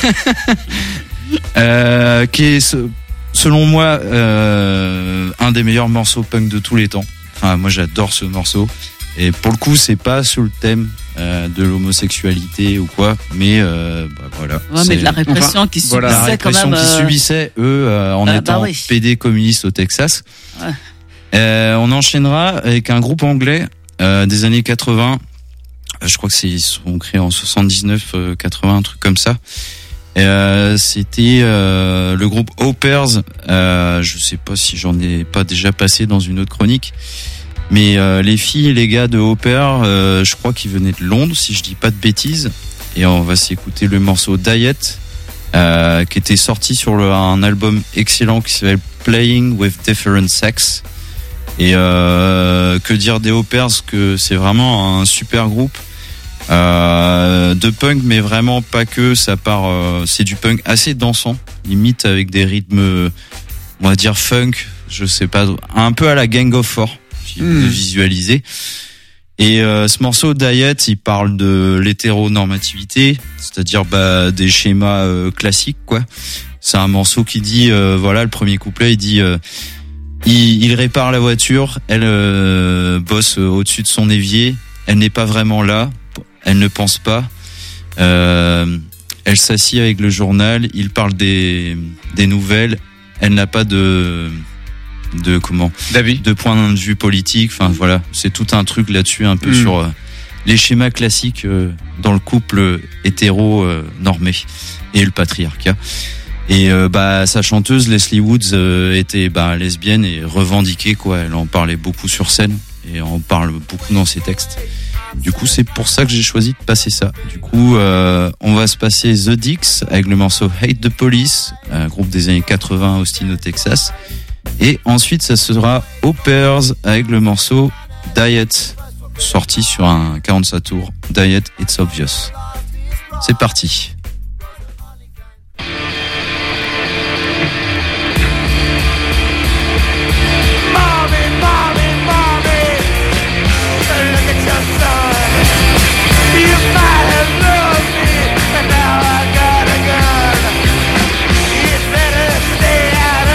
qui est selon moi un des meilleurs morceaux punk de tous les temps. Enfin, moi j'adore ce morceau. Et pour le coup, c'est pas sous le thème de l'homosexualité ou quoi, mais voilà. Ouais, mais de la répression qui subissait la répression quand même. Qui subissait eux en étant PD communiste au Texas. Ouais. On enchaînera avec un groupe anglais des années 80. Je crois que ils sont créés en 79, 80, un truc comme ça. C'était le groupe Hoppers. Je sais pas si j'en ai pas déjà passé dans une autre chronique. Mais les filles et les gars de Hopper, je crois qu'ils venaient de Londres, si je dis pas de bêtises. Et on va s'écouter le morceau Diet, qui était sorti sur un album excellent qui s'appelle Playing with Different Sex. Et que dire des Hoppers, que c'est vraiment un super groupe de punk, mais vraiment pas que. Ça part, c'est du punk assez dansant, limite avec des rythmes, on va dire funk, je sais pas, un peu à la Gang of Four. De visualiser. Et ce morceau Diet, il parle de l'hétéronormativité, c'est-à-dire des schémas classiques quoi. C'est un morceau qui dit voilà, le premier couplet il dit il répare la voiture, elle bosse au-dessus de son évier, elle n'est pas vraiment là, elle ne pense pas, elle s'assied avec le journal, il parle des nouvelles, elle n'a pas de point de vue politique. Enfin voilà, c'est tout un truc là-dessus, un peu sur les schémas classiques dans le couple hétéro normé et le patriarcat. Et sa chanteuse Leslie Woods était lesbienne et revendiquée quoi. Elle en parlait beaucoup sur scène et en parle beaucoup dans ses textes. Du coup, c'est pour ça que j'ai choisi de passer ça. Du coup, on va se passer The Dicks avec le morceau Hate the Police, un groupe des années 80 à Austin au Texas. Et ensuite, ça sera Hoppers avec le morceau Diet, sorti sur un 45 tours. Diet, It's Obvious. C'est parti. Stay out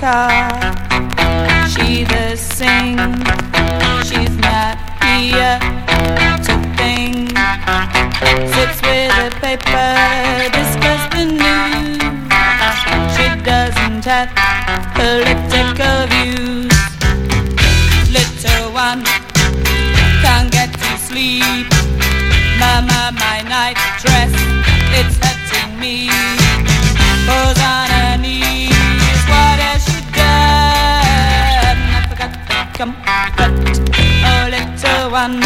car. She the sing. She's not here to think. Sits with a paper, discuss the news. She doesn't have political views. Little one can't get to sleep. Mama, my night dress, it's hurting me. Goes on her knees, what has she done? I forgot to comfort, oh little one.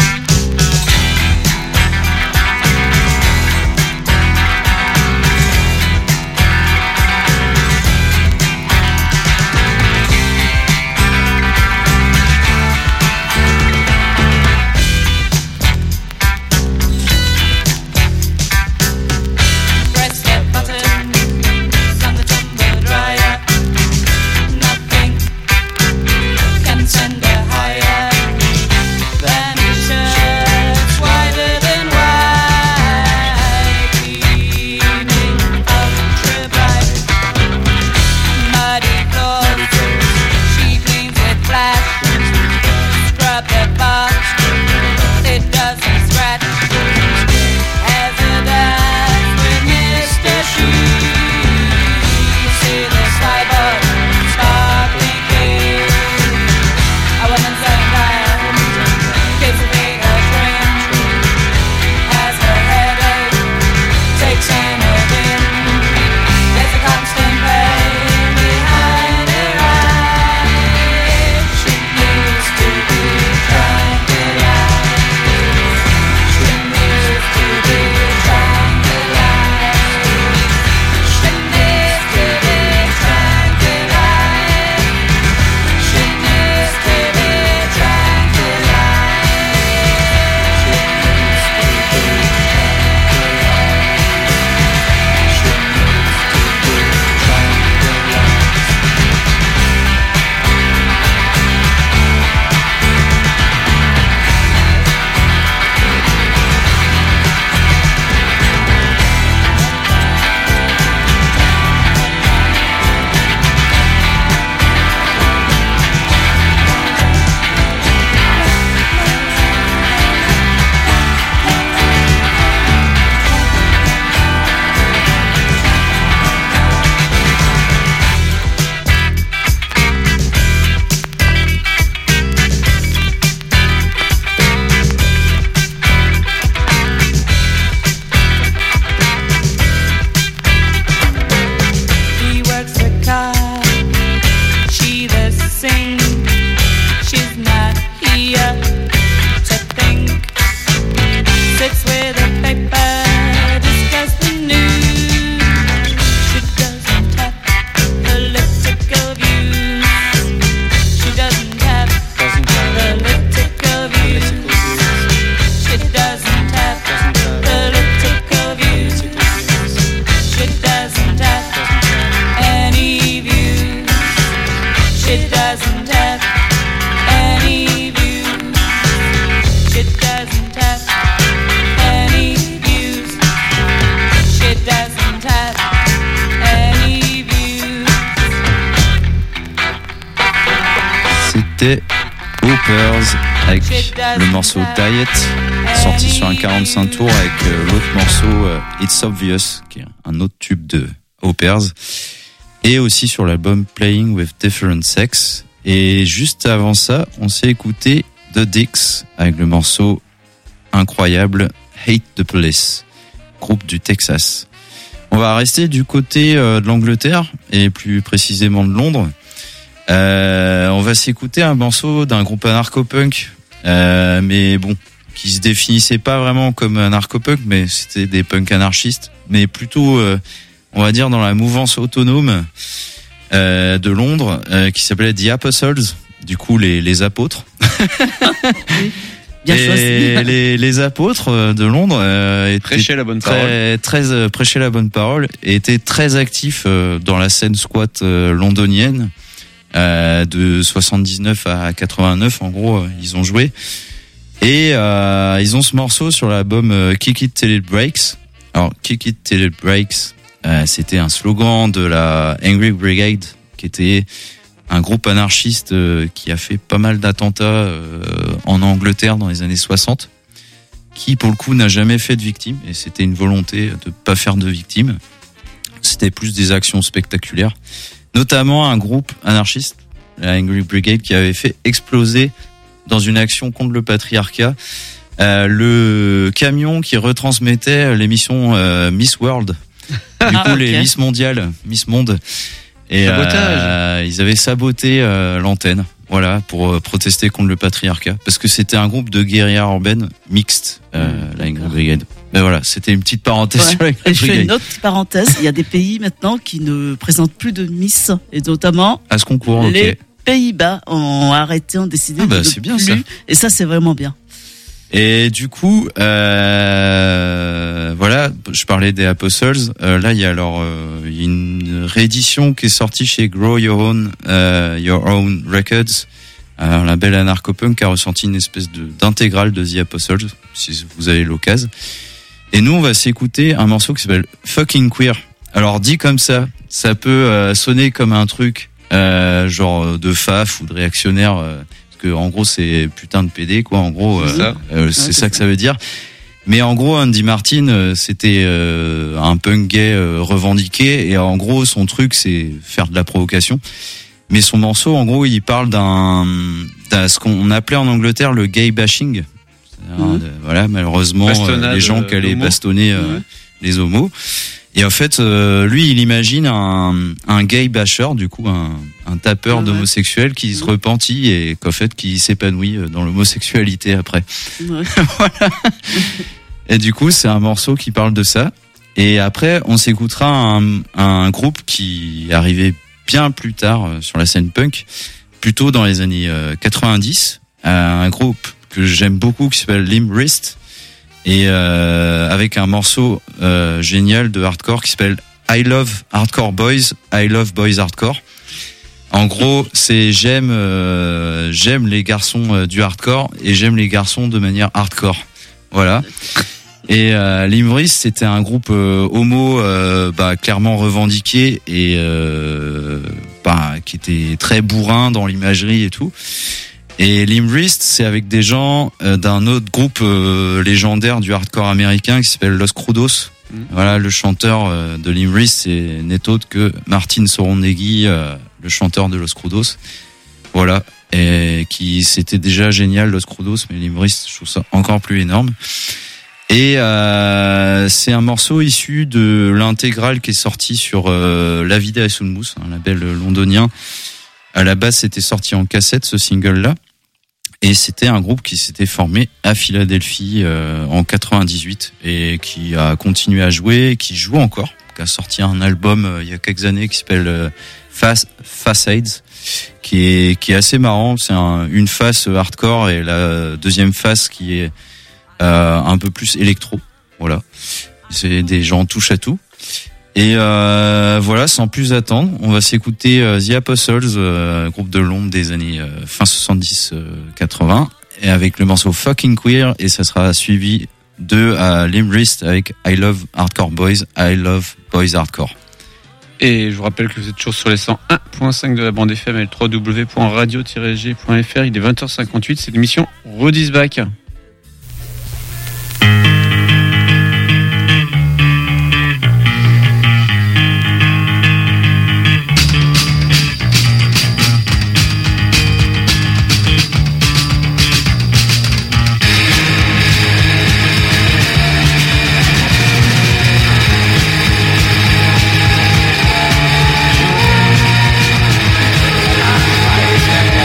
C'était Hoppers avec le morceau Diet, sorti sur un 45 tours avec l'autre morceau It's Obvious, qui est un autre tube de Hoppers, et aussi sur l'album Playing with Different Sex. Et juste avant ça, on s'est écouté The Dicks avec le morceau incroyable Hate the Police, groupe du Texas. On va rester du côté de l'Angleterre et plus précisément de Londres. On va s'écouter un morceau d'un groupe anarcho-punk, mais bon, qui se définissait pas vraiment comme anarcho-punk, mais c'était des punks anarchistes, mais plutôt, on va dire, dans la mouvance autonome de Londres, qui s'appelait The Apostles, du coup les apôtres. Bien choisi. Les apôtres de Londres prêchaient la bonne parole. Prêchaient la bonne parole et étaient très actifs dans la scène squat londonienne. De 79 à 89, en gros, ils ont joué. Et ils ont ce morceau sur l'album Kick It Till It Breaks. Alors, Kick It Till It Breaks, c'était un slogan de la Angry Brigade, qui était un groupe anarchiste qui a fait pas mal d'attentats en Angleterre dans les années 60, qui pour le coup n'a jamais fait de victimes, et c'était une volonté de pas faire de victimes. C'était plus des actions spectaculaires, notamment un groupe anarchiste, la Angry Brigade, qui avait fait exploser dans une action contre le patriarcat le camion qui retransmettait l'émission Miss World, du coup les Miss mondiales, Miss Monde, et ils avaient saboté l'antenne, voilà, pour protester contre le patriarcat, parce que c'était un groupe de guérillas urbaines mixtes, la Angry Brigade. Mais voilà, c'était une petite parenthèse sur la Angry Brigade. Je fais une autre petite parenthèse, il y a des pays maintenant qui ne présentent plus de Miss, et notamment à ce concours, les Pays-Bas ont arrêté, ont décidé de c'est bien, plus, ça. Et ça c'est vraiment bien. Et du coup, voilà, je parlais des Apostles. Là, il y a alors une réédition qui est sortie chez Grow Your Own Records, un label anarcho-punk qui a ressenti une espèce d'intégrale de The Apostles, si vous avez l'occasion. Et nous, on va s'écouter un morceau qui s'appelle Fucking Queer. Alors dit comme ça peut sonner comme un truc genre de faf ou de réactionnaire. Que en gros c'est putain de PD quoi, en gros c'est ça que ça veut dire. Mais en gros Andy Martin c'était un punk gay revendiqué, et en gros son truc c'est faire de la provocation. Mais son morceau en gros il parle d'un ce qu'on appelait en Angleterre le gay bashing. Voilà, malheureusement les gens qui allaient bastonner les homos. Et en fait, lui, il imagine un gay basher, du coup, un tapeur d'homosexuels qui se repentit et qu'en fait, qui s'épanouit dans l'homosexualité après. Ouais. Voilà. Et du coup, c'est un morceau qui parle de ça. Et après, on s'écoutera un groupe qui arrivait bien plus tard sur la scène punk, plutôt dans les années 90, un groupe que j'aime beaucoup qui s'appelle Limp Wrist. Et avec un morceau génial de hardcore qui s'appelle I Love Hardcore Boys, I Love Boys Hardcore. En gros, c'est j'aime les garçons du hardcore et j'aime les garçons de manière hardcore. Voilà. Et Limp Wrist, c'était un groupe homo clairement revendiqué et qui était très bourrin dans l'imagerie et tout. Et Limp Wrist, c'est avec des gens d'un autre groupe légendaire du hardcore américain qui s'appelle Los Crudos. Voilà, le chanteur de Limp Wrist, c'est n'est autre que Martin Sorondegui, le chanteur de Los Crudos. Voilà, et qui c'était déjà génial Los Crudos, mais Limp Wrist, je trouve ça encore plus énorme. Et c'est un morceau issu de l'intégrale qui est sorti sur La Vida et Soulmousse, un label londonien. À la base, c'était sorti en cassette, ce single-là. Et c'était un groupe qui s'était formé à Philadelphie en 98 et qui a continué à jouer, qui joue encore, qui a sorti un album il y a quelques années qui s'appelle Facades, qui est assez marrant. C'est une face hardcore et la deuxième face qui est un peu plus électro. Voilà, c'est des gens touche à tout. Et voilà, sans plus attendre, on va s'écouter The Apostles, groupe de Londres des années fin 70-80, et avec le morceau Fucking Queer, et ça sera suivi de Limp Wrist avec I Love Hardcore Boys, I Love Boys Hardcore. Et je vous rappelle que vous êtes toujours sur les 101.5 de la bande FM et www.radio-g.fr. Il est 20h58, c'est l'émission Roddy's Back.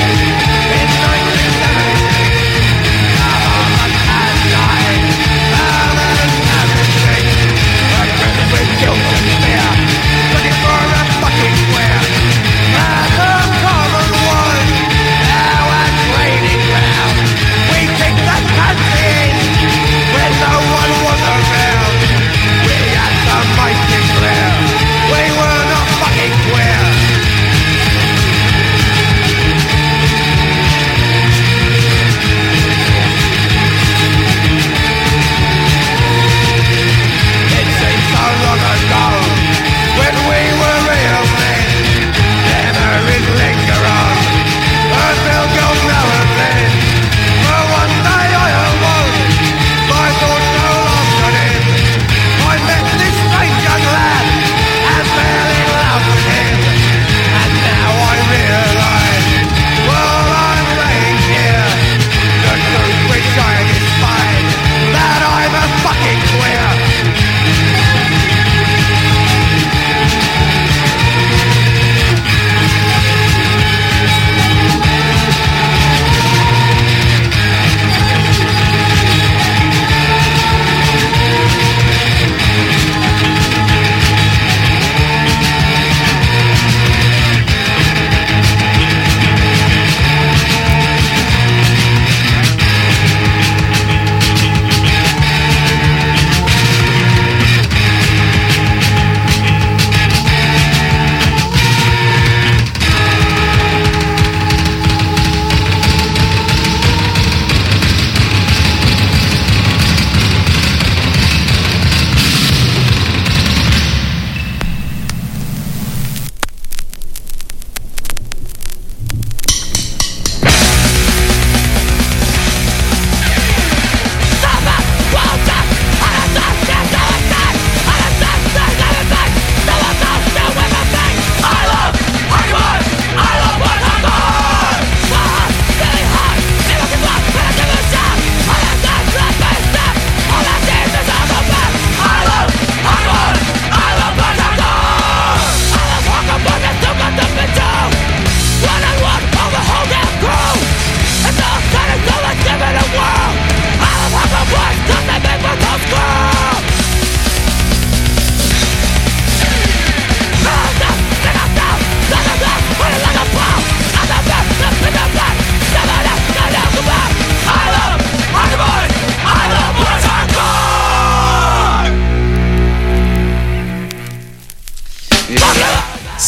It's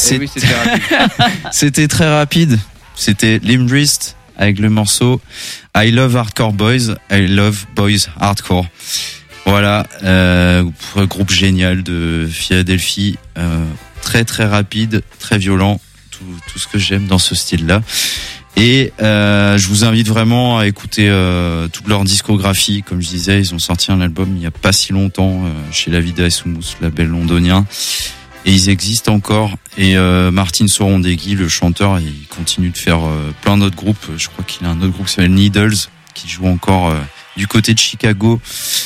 Oui, c'était rapide. C'était très rapide. C'était Limbrist avec le morceau I Love Hardcore Boys, I Love Boys Hardcore. Voilà, groupe génial de Philadelphie, très très rapide, très violent, tout ce que j'aime dans ce style-là. Et je vous invite vraiment à écouter toute leur discographie. Comme je disais, ils ont sorti un album il n'y a pas si longtemps chez La Vida et Soumous, label londonien. Et ils existent encore. Et Martin Sorondegui, le chanteur, il continue de faire plein d'autres groupes. Je crois qu'il a un autre groupe qui s'appelle Needles, qui joue encore du côté de Chicago.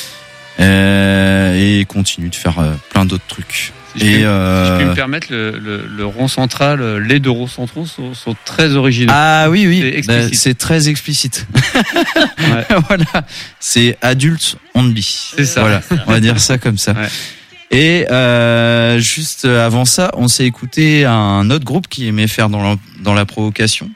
Et continue de faire plein d'autres trucs. Si je peux me permettre, le rond central, les deux ronds centraux sont très originaux. Ah oui, c'est très explicite. Ouais. Voilà, c'est adulte only. C'est ça. Voilà, on va dire ça comme ça. Ouais. Et juste avant ça, on s'est écouté un autre groupe qui aimait faire dans la provocation,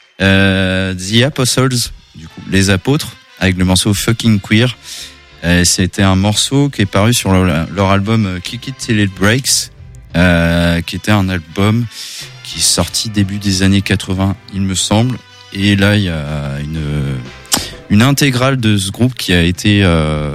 The Apostles, du coup, les apôtres, avec le morceau Fucking Queer. C'était un morceau qui est paru sur leur album Kick It Till It Breaks, qui était un album qui est sorti début des années 80, il me semble. Et là, il y a une intégrale de ce groupe qui a été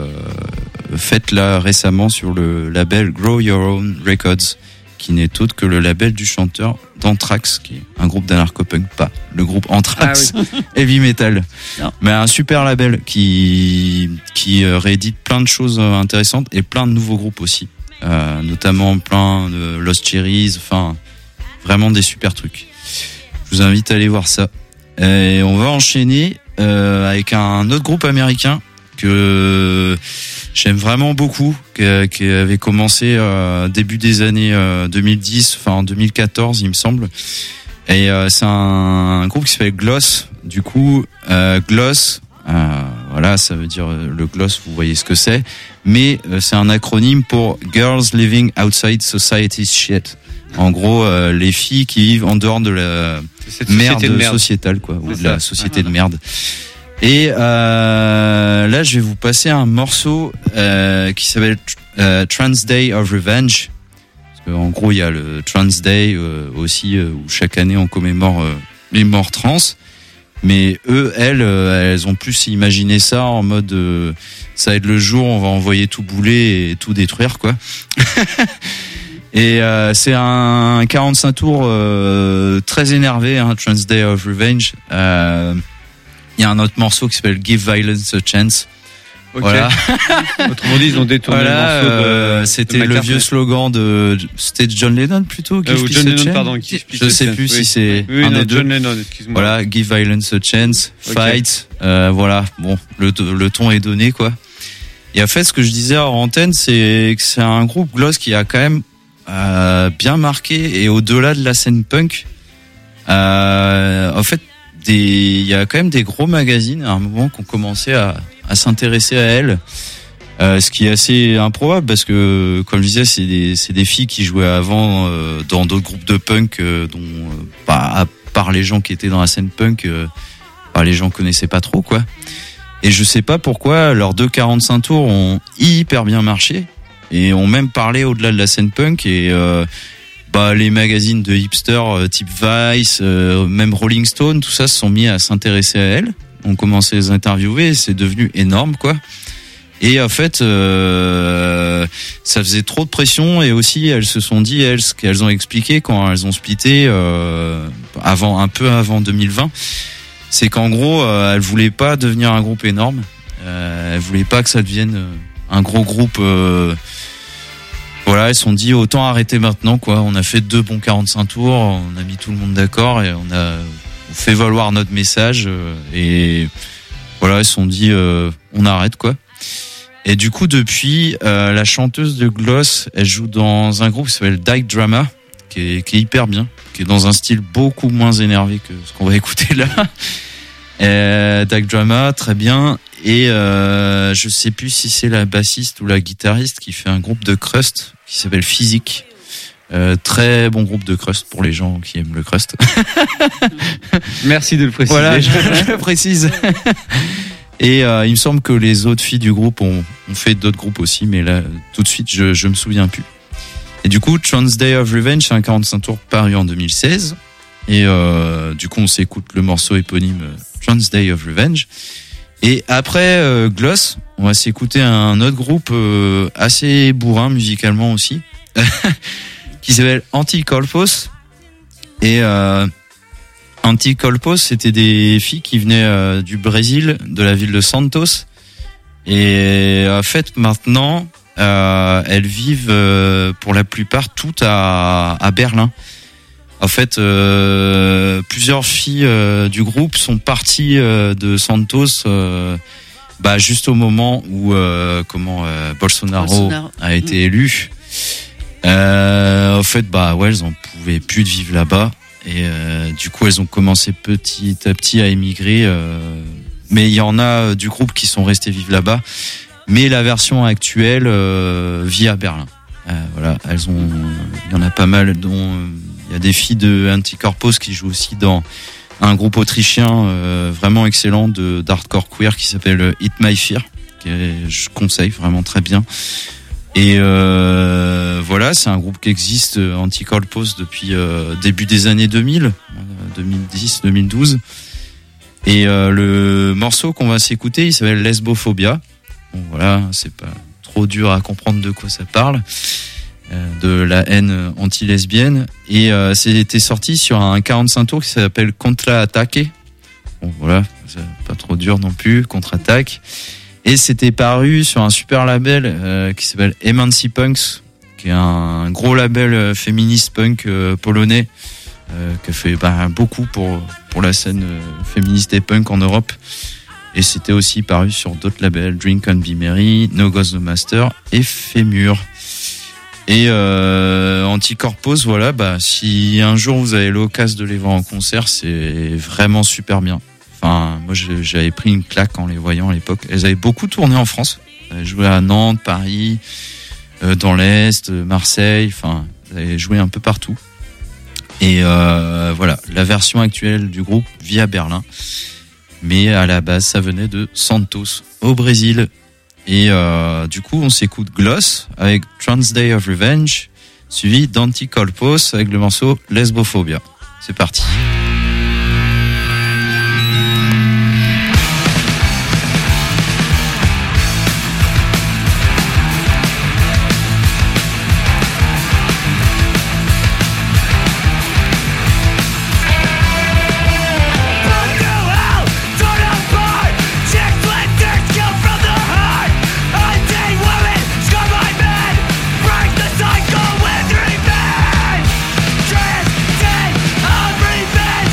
faite là récemment sur le label Grow Your Own Records, qui n'est autre que le label du chanteur d'Anthrax, qui est un groupe d'anarcho-punk, pas le groupe Anthrax, heavy metal. Non. Mais un super label qui réédite plein de choses intéressantes et plein de nouveaux groupes aussi, notamment plein de Lost Cherries, enfin vraiment des super trucs. Je vous invite à aller voir ça. Et on va enchaîner avec un autre groupe américain que j'aime vraiment beaucoup, qui avait commencé début des années 2010, enfin en 2014 il me semble. Et c'est un groupe qui s'appelle Gloss. Du coup, Gloss, voilà, ça veut dire le gloss, vous voyez ce que c'est. Mais c'est un acronyme pour Girls Living Outside Society's Shit. En gros, les filles qui vivent en dehors de la merde sociétale, quoi, ou de la société de merde. Et là, je vais vous passer un morceau qui s'appelle Trans Day of Revenge. Parce que, en gros, il y a le Trans Day aussi, où chaque année on commémore les morts trans. Mais elles ont plus imaginé ça en mode ça va être le jour, on va envoyer tout bouler et tout détruire, quoi. Et c'est un 45 tours très énervé, hein, Trans Day of Revenge. Il y a un autre morceau qui s'appelle Give Violence a Chance. Okay. Voilà. Autrement dit, ils ont détourné le morceau c'était le vieux slogan c'était John Lennon plutôt. John Lennon, pardon. Je sais plus si c'est un des deux. John Lennon, excuse-moi. Voilà, Give Violence a Chance, Fight. Voilà, bon, le ton est donné, quoi. Et en fait, ce que je disais en antenne, c'est que c'est un groupe Gloss qui a quand même bien marqué, et au-delà de la scène punk, en fait, il y a quand même des gros magazines à un moment qui ont commencé à s'intéresser à elle, ce qui est assez improbable parce que, comme je disais, c'est des filles qui jouaient avant dans d'autres groupes de punk dont, à part les gens qui étaient dans la scène punk, les gens connaissaient pas trop, quoi. Et je sais pas pourquoi leurs 2,45 tours ont hyper bien marché et ont même parlé au-delà de la scène punk, et les magazines de hipsters type Vice, même Rolling Stone, tout ça se sont mis à s'intéresser à elle, ont commencé à les interviewer, et c'est devenu énorme, quoi. Et en fait, ça faisait trop de pression, et aussi elles se sont dit, ce qu'elles ont expliqué quand elles ont splitté un peu avant 2020, c'est qu'en gros, elles voulaient pas devenir un groupe énorme, elles voulaient pas que ça devienne un gros groupe. Voilà, elles se sont dit autant arrêter maintenant, quoi. On a fait 2 bons 45 tours, on a mis tout le monde d'accord et on fait valoir notre message, et voilà, elles se sont dit on arrête, quoi. Et du coup, depuis, la chanteuse de Gloss, elle joue dans un groupe qui s'appelle Dyke Drama, qui est hyper bien, qui est dans un style beaucoup moins énervé que ce qu'on va écouter là. Dyke Drama, très bien. Et je sais plus si c'est la bassiste ou la guitariste qui fait un groupe de crust qui s'appelle Physique. Très bon groupe de crust pour les gens qui aiment le crust. Merci de le préciser. Voilà, je le précise. Et il me semble que les autres filles du groupe ont fait d'autres groupes aussi, mais là, tout de suite, je me souviens plus. Et Et du coup, Trans Day of Revenge, c'est un 45 tours paru en 2016. Et du coup, on s'écoute le morceau éponyme Trans Day of Revenge. Et après Gloss, on va s'écouter un autre groupe assez bourrin musicalement aussi, qui s'appelle Anticolpos. Et Anticolpos, c'était des filles qui venaient du Brésil, de la ville de Santos. Et en fait, maintenant, elles vivent pour la plupart toutes à Berlin. En fait, plusieurs filles du groupe sont parties de Santos juste au moment où Bolsonaro a été élu. En fait, elles en pouvaient plus de vivre là-bas. Et du coup, elles ont commencé petit à petit à émigrer. Mais il y en a du groupe qui sont restés vivre là-bas. Mais la version actuelle vit à Berlin. Voilà, il y en a pas mal, dont il y a des filles de Anticorpos qui jouent aussi dans un groupe autrichien vraiment excellent d'hardcore queer qui s'appelle Hit My Fear, que je conseille vraiment très bien. Et voilà, c'est un groupe qui existe, Anticorpos, depuis début des années 2000, 2010, 2012. Et le morceau qu'on va s'écouter, il s'appelle Lesbophobia. Bon, voilà, c'est pas trop dur à comprendre de quoi ça parle, de la haine anti-lesbienne. Et c'était sorti sur un 45 tours qui s'appelle Contre-Attaque. Bon, voilà, c'est pas trop dur non plus, Contre-Attaque. Et c'était paru sur un super label qui s'appelle Emancipunks, qui est un gros label féministe punk polonais, qui a fait beaucoup pour la scène féministe et punk en Europe. Et c'était aussi paru sur d'autres labels, Drink and Be Merry, No Ghost No Master et Fémur. Et Anticorpos, voilà, si un jour vous avez l'occasion de les voir en concert, c'est vraiment super bien. Enfin, moi j'avais pris une claque en les voyant à l'époque. Elles avaient beaucoup tourné en France. Elles avaient joué à Nantes, Paris, dans l'Est, Marseille, enfin, elles avaient joué un peu partout. Et voilà, la version actuelle du groupe vit à Berlin. Mais à la base, ça venait de Santos, au Brésil. Et du coup, on s'écoute Gloss avec Trans Day of Revenge, suivi d'Anticolpos avec le morceau Lesbophobia. C'est parti. Cycle with revenge, transcend every bed.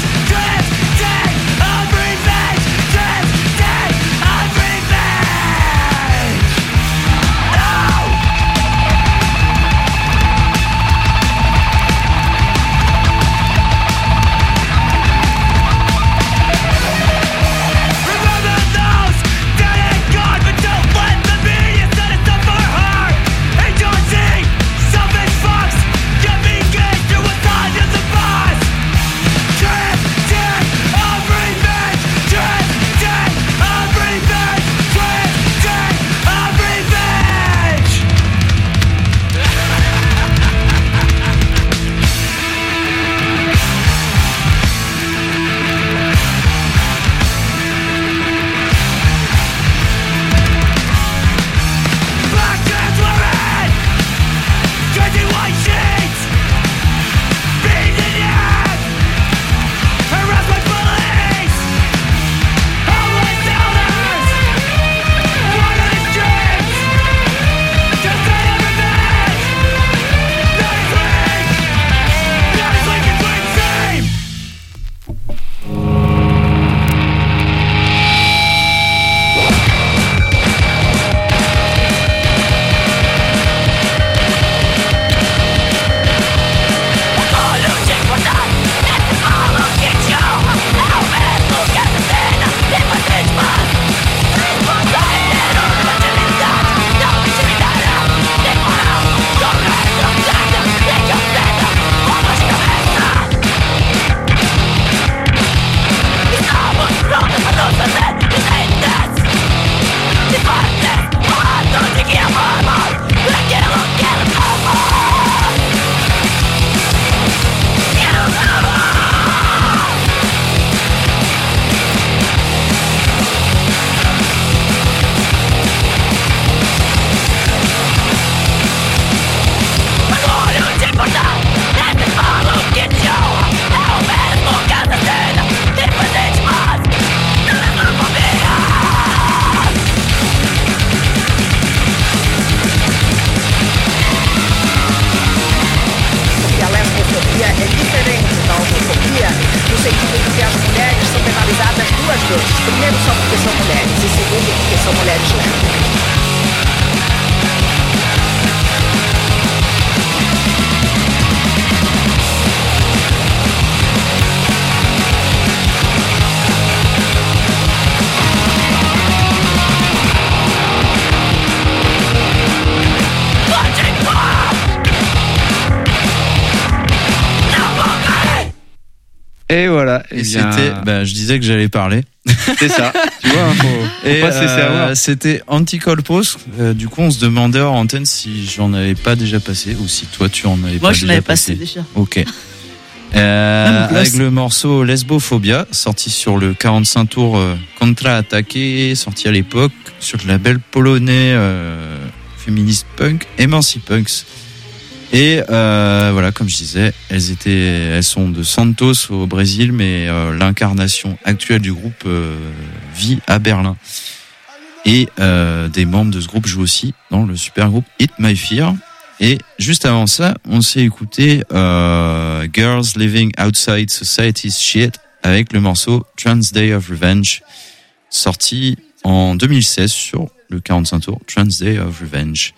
Et voilà. Et c'était, je disais que j'allais parler. C'est ça. Tu vois, faut pas se laisser avoir. C'était Anticolpos. Du coup, on se demandait hors antenne si j'en avais pas déjà passé ou si toi tu en avais pas déjà passé. Moi, je l'avais passé déjà. Ok. Avec le morceau Lesbophobia, sorti sur le 45 tours Contre-Attaqué, sorti à l'époque sur le label polonais féministe punk Emancipunks. Et voilà, comme je disais, elles sont de Santos au Brésil, mais l'incarnation actuelle du groupe vit à Berlin. Et des membres de ce groupe jouent aussi dans le super groupe Hit My Fear. Et juste avant ça, on s'est écouté Girls Living Outside Society's Shit avec le morceau Trans Day of Revenge, sorti en 2016 sur le 45 tours Trans Day of Revenge.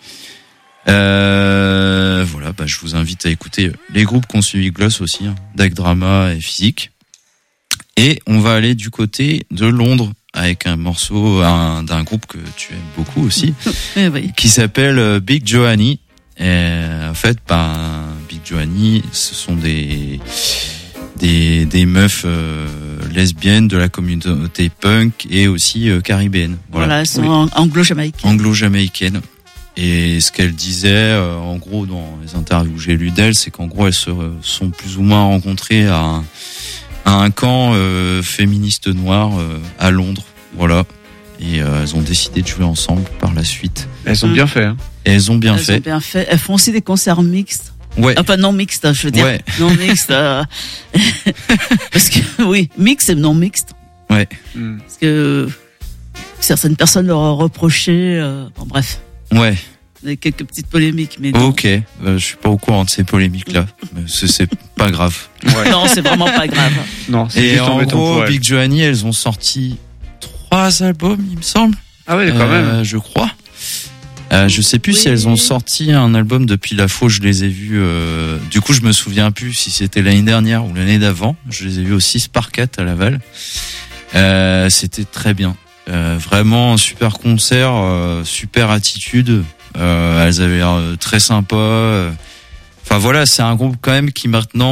Voilà, je vous invite à écouter les groupes qu'on suivi Gloss aussi, Dag Drama et Physique. Et on va aller du côté de Londres avec un morceau d'un groupe que tu aimes beaucoup aussi, oui. Qui s'appelle Big Joanie. Et en fait, Big Joanie, ce sont des meufs lesbiennes de la communauté punk et aussi caribéenne. Voilà, elles sont anglo-jamaïcaines. Anglo-jamaïcaines. Et ce qu'elle disait, en gros, dans les interviews que j'ai lues d'elle, c'est qu'en gros, elles se sont plus ou moins rencontrées à un camp féministe noir à Londres. Voilà. Et elles ont décidé de jouer ensemble par la suite. Elles ont bien fait. Hein. Et elles ont bien fait. Elles font aussi des concerts mixtes. Ouais. Enfin, non mixtes, je veux dire. Ouais. Non mixtes. Parce que, oui, mixte et non mixte. Ouais. Parce que certaines personnes leur ont reproché. Bon, bref. Ouais. Il y a quelques petites polémiques. Mais ok. Je suis pas au courant de ces polémiques-là. Mais c'est pas grave. Ouais. Non, c'est vraiment pas grave. Non, c'est et juste en gros, pour Big Joanie, elles ont sorti 3 albums, il me semble. Ah ouais, quand même. Je crois. Je sais plus si elles ont sorti un album depuis la fois où je les ai vus. Du coup, je me souviens plus si c'était l'année dernière ou l'année d'avant. Je les ai vus au 6x4 à Laval. C'était très bien. Vraiment un super concert, super attitude. Elles avaient l'air très sympas. Enfin voilà, c'est un groupe quand même qui maintenant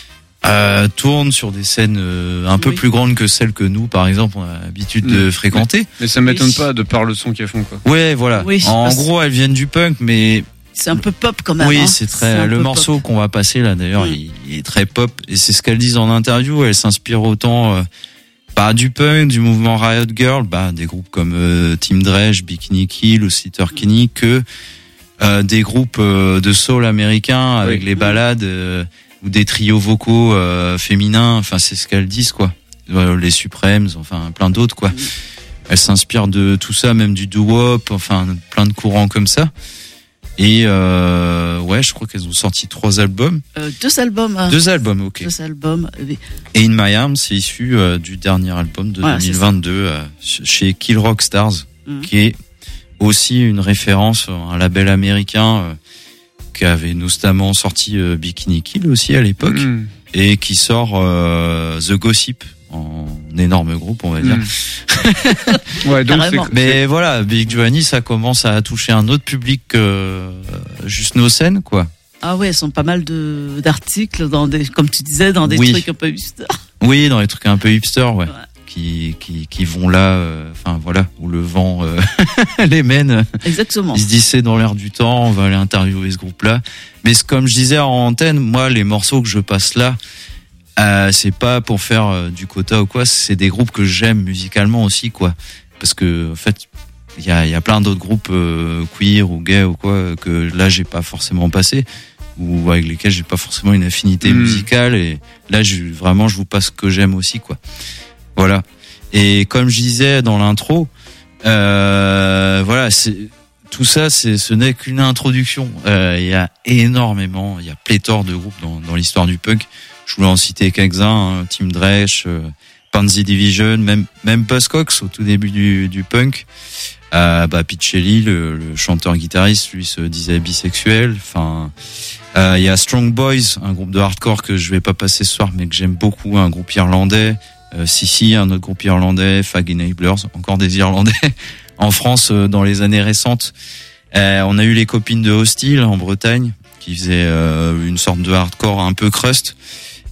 tourne sur des scènes un peu plus grandes que celles que nous, par exemple, on a l'habitude de fréquenter. Mais ça m'étonne pas de par le son qu'elles font, quoi. Ouais, voilà. Oui, en gros, elles viennent du punk, mais c'est un peu pop quand même. oui, hein. c'est très. Le morceau qu'on va passer là, d'ailleurs, il est très pop, et c'est ce qu'elles disent en interview. Elles s'inspirent autant du punk, du mouvement Riot Girl, des groupes comme Team Dredge, Bikini Kill ou Sleater Kinney, que des groupes de soul américains avec les ballades. Ou des trios vocaux féminins, enfin c'est ce qu'elles disent quoi. Les Supremes, enfin plein d'autres quoi. Elles s'inspirent de tout ça, même du doo-wop, enfin plein de courants comme ça. Et je crois qu'elles ont sorti 3 albums. 2 albums. 2 albums, ok. 2 albums. Et In My Arms, c'est issu du dernier album de 2022 chez Kill Rock Stars, qui est aussi une référence à un label américain. Qui avait notamment sorti Bikini Kill aussi à l'époque et qui sort The Gossip en énorme groupe on va dire. Ouais, donc mais voilà, Big Joanie ça commence à toucher un autre public que juste nos scènes quoi. Ah ouais, elles sont pas mal d'articles dans des, comme tu disais, dans des trucs un peu hipster. Oui, dans les trucs un peu hipster ouais. Qui vont là, voilà, où le vent les mène. Exactement. Ils se disent c'est dans l'air du temps, on va aller interviewer ce groupe-là. Mais comme je disais en antenne, moi les morceaux que je passe là, c'est pas pour faire du quota ou quoi, c'est des groupes que j'aime musicalement aussi quoi. Parce que en fait, il y a plein d'autres groupes queer ou gay ou quoi que là j'ai pas forcément passé ou avec lesquels j'ai pas forcément une affinité musicale et là je vous passe ce que j'aime aussi quoi. Voilà. Et comme je disais dans l'intro, voilà, tout ça, ce n'est qu'une introduction. Il y a pléthore de groupes dans l'histoire du punk. Je voulais en citer quelques-uns, Team Dredge, Pansy Division, même Buzzcocks au tout début du punk. Pitchelli, le chanteur-guitariste, lui se disait bisexuel. Enfin, il y a Strong Boys, un groupe de hardcore que je vais pas passer ce soir, mais que j'aime beaucoup, un groupe irlandais. Sissi, un autre groupe irlandais, Fag Enablers, encore des Irlandais. En France, dans les années récentes, on a eu les copines de Hostile en Bretagne, qui faisaient une sorte de hardcore un peu crust.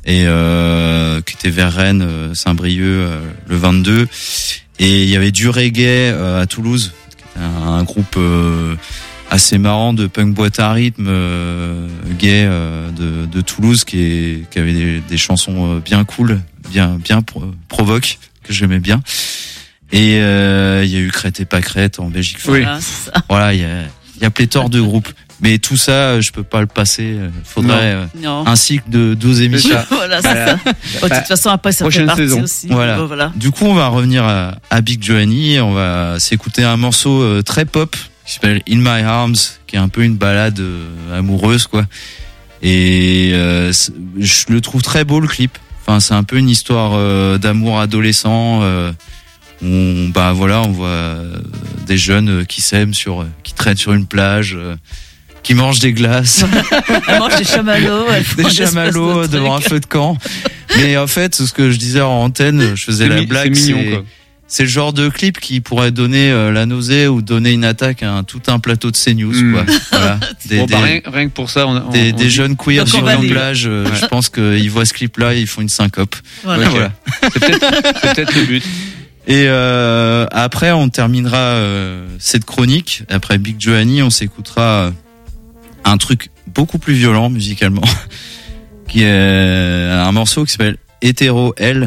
et qui était vers Rennes, Saint-Brieuc le 22. Et il y avait du reggae à Toulouse, un groupe assez marrant de punk boîte à rythme gay de Toulouse qui avait des chansons bien cool, bien provoque, que j'aimais bien. Et il y a eu Crête et pas Crête en Belgique. Voilà, il y a pléthore de groupes. Mais tout ça, je peux pas le passer. Faudrait un cycle de 12 émissions. Voilà, c'est ça. De toute façon, après, ça fait partie saison aussi. Voilà. Du coup, on va revenir à Big Joanie et on va s'écouter un morceau très pop qui s'appelle In My Arms, qui est un peu une balade amoureuse, quoi. Et je le trouve très beau, le clip. Enfin, c'est un peu une histoire d'amour adolescent. On voit des jeunes qui s'aiment qui traînent sur une plage, qui mangent des glaces. Elles mangent des chamallows. Des chamallows devant un feu de camp. Mais en fait, ce que je disais en antenne, je faisais la blague. C'est mignon, quoi. C'est le genre de clip qui pourrait donner la nausée ou donner une attaque à tout un plateau de CNews, quoi. Voilà. Rien que pour ça, des jeunes queers sur une plage, je pense qu'ils voient ce clip-là, ils font une syncope. Voilà. C'est peut-être le but. Et après, on terminera cette chronique. Après Big Joanie, on s'écoutera un truc beaucoup plus violent musicalement, qui est un morceau qui s'appelle Hetero Hell.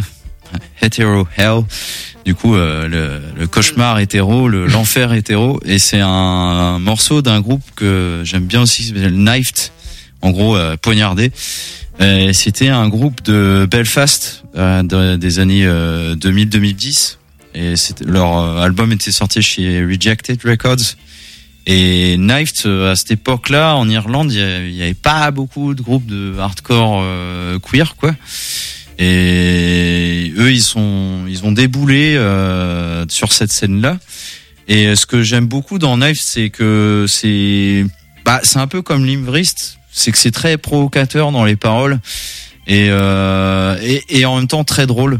Du coup, le cauchemar hétéro, l'enfer hétéro. Et c'est un morceau d'un groupe que j'aime bien aussi, qui s'appelle Knifed. En gros, poignardé. C'était un groupe de Belfast des années 2000-2010. Et leur album était sorti chez Rejected Records. Et Knifed, à cette époque-là, en Irlande, il y avait pas beaucoup de groupes de hardcore queer, quoi. Et eux, ils ont déboulé sur cette scène-là. Et ce que j'aime beaucoup dans Knifed, c'est que c'est un peu comme Limvrist, c'est que c'est très provocateur dans les paroles et en même temps très drôle.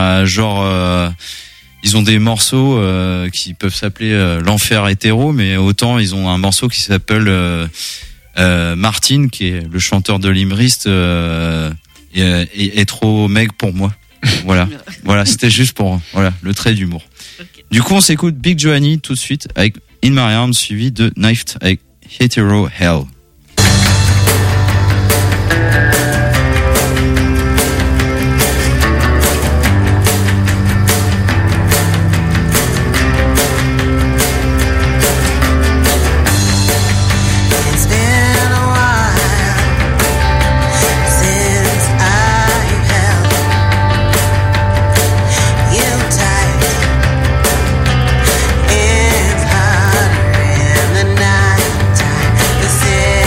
Ils ont des morceaux qui peuvent s'appeler l'enfer hétéro, mais autant ils ont un morceau qui s'appelle Martin, qui est le chanteur de Limvrist, est trop mec pour moi. Voilà, c'était juste pour le trait d'humour. Okay. Du coup, on s'écoute Big Joanie tout de suite avec In My Arms, suivi de Knifed avec Hetero Hell. It's harder in the night time.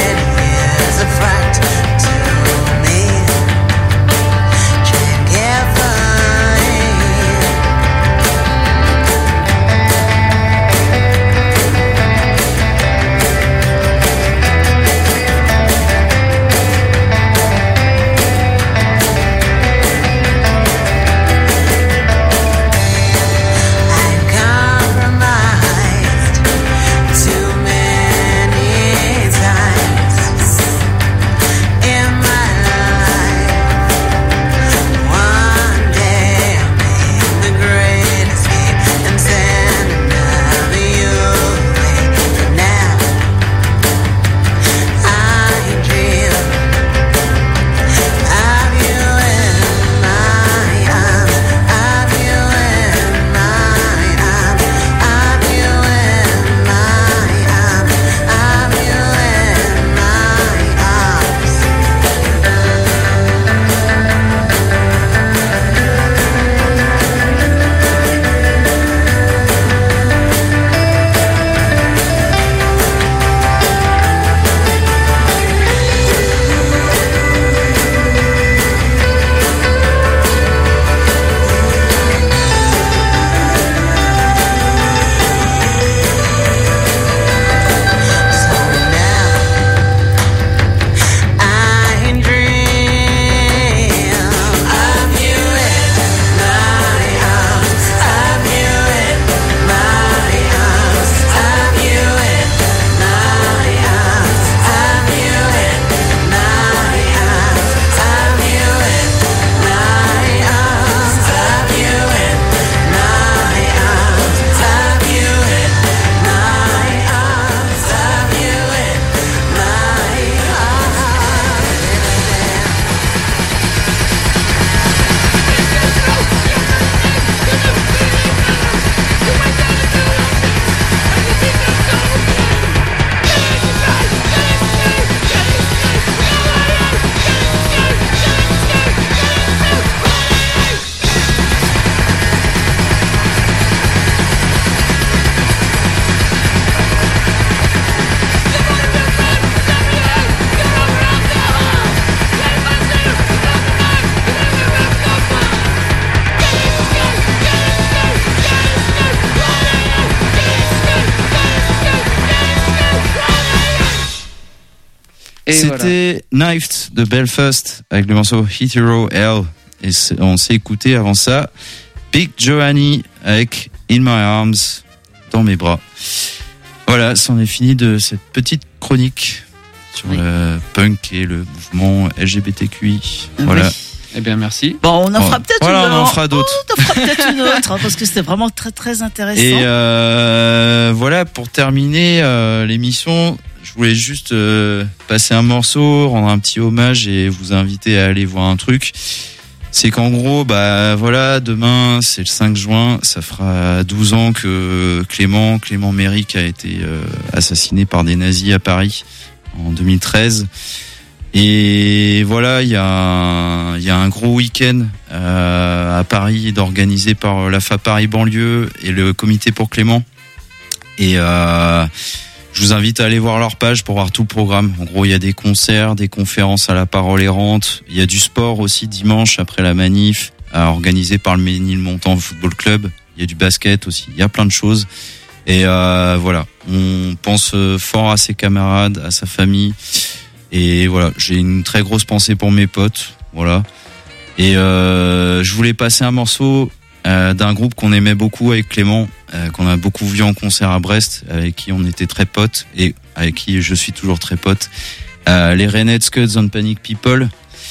Et c'était Knifed de Belfast avec le morceau Hetero Hell. Et on s'est écouté avant ça Big Johanny avec In My Arms, dans mes bras. Voilà, c'en est fini de cette petite chronique sur le punk et le mouvement LGBTQI. Voilà. Oui. Eh bien, merci. Bon, on en fera peut-être voilà, une on en fera d'autres. On en fera peut-être une autre, hein, parce que c'était vraiment très très intéressant. Et voilà, pour terminer l'émission, je voulais juste passer un morceau, rendre un petit hommage et vous inviter à aller voir un truc. C'est qu'en gros, bah voilà, demain, c'est le 5 juin, ça fera 12 ans que Clément Méric a été assassiné par des nazis à Paris en 2013. Et voilà, il y a un gros week-end à Paris organisé par la FA Paris Banlieue et le Comité pour Clément. Et je vous invite à aller voir leur page pour voir tout le programme. En gros, il y a des concerts, des conférences à la parole errante. Il y a du sport aussi dimanche après la manif, organisé par le Ménilmontant Football Club. Il y a du basket aussi. Il y a plein de choses. Et voilà, on pense fort à ses camarades, à sa famille. Et voilà, j'ai une très grosse pensée pour mes potes. Voilà. Et je voulais passer un morceau d'un groupe qu'on aimait beaucoup avec Clément, qu'on a beaucoup vu en concert à Brest, avec qui on était très potes et avec qui je suis toujours très pote. Les Redneck Scuds and Panic People,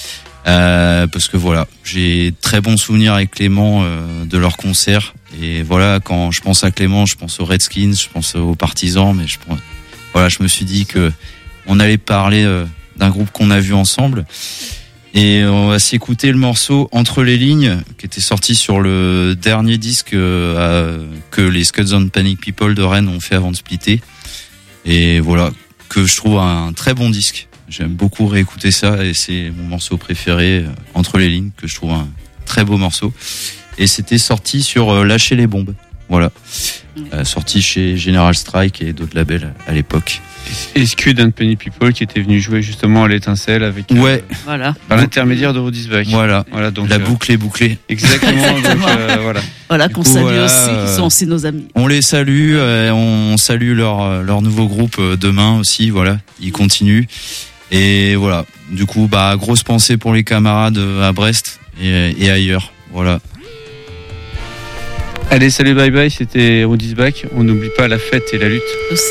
parce que voilà, j'ai très bons souvenirs avec Clément de leur concert. Et voilà, quand je pense à Clément, je pense aux Redskins, je pense aux Partisans, mais je me suis dit que on allait parler d'un groupe qu'on a vu ensemble. Et on va s'écouter le morceau Entre les lignes, qui était sorti sur le dernier disque que les Scuds and Panic People de Rennes ont fait avant de splitter. Et voilà, que je trouve un très bon disque. J'aime beaucoup réécouter ça et c'est mon morceau préféré, Entre les lignes, que je trouve un très beau morceau. Et c'était sorti sur Lâcher les bombes. Voilà. Sorti chez General Strike et d'autres labels à l'époque. Et Scud and Penny People qui était venu jouer justement à l'Étincelle avec voilà. par l'intermédiaire de Rodisbach. Voilà donc la boucle est bouclée. Exactement. Donc, voilà qu'on salue aussi, qui sont aussi nos amis. On les salue, on salue leur nouveau groupe demain aussi. Voilà, ils continuent. Et voilà, du coup, grosse pensée pour les camarades à Brest et ailleurs. Voilà. Allez, salut, bye bye, c'était Rodisbach. On n'oublie pas la fête et la lutte. Aussi.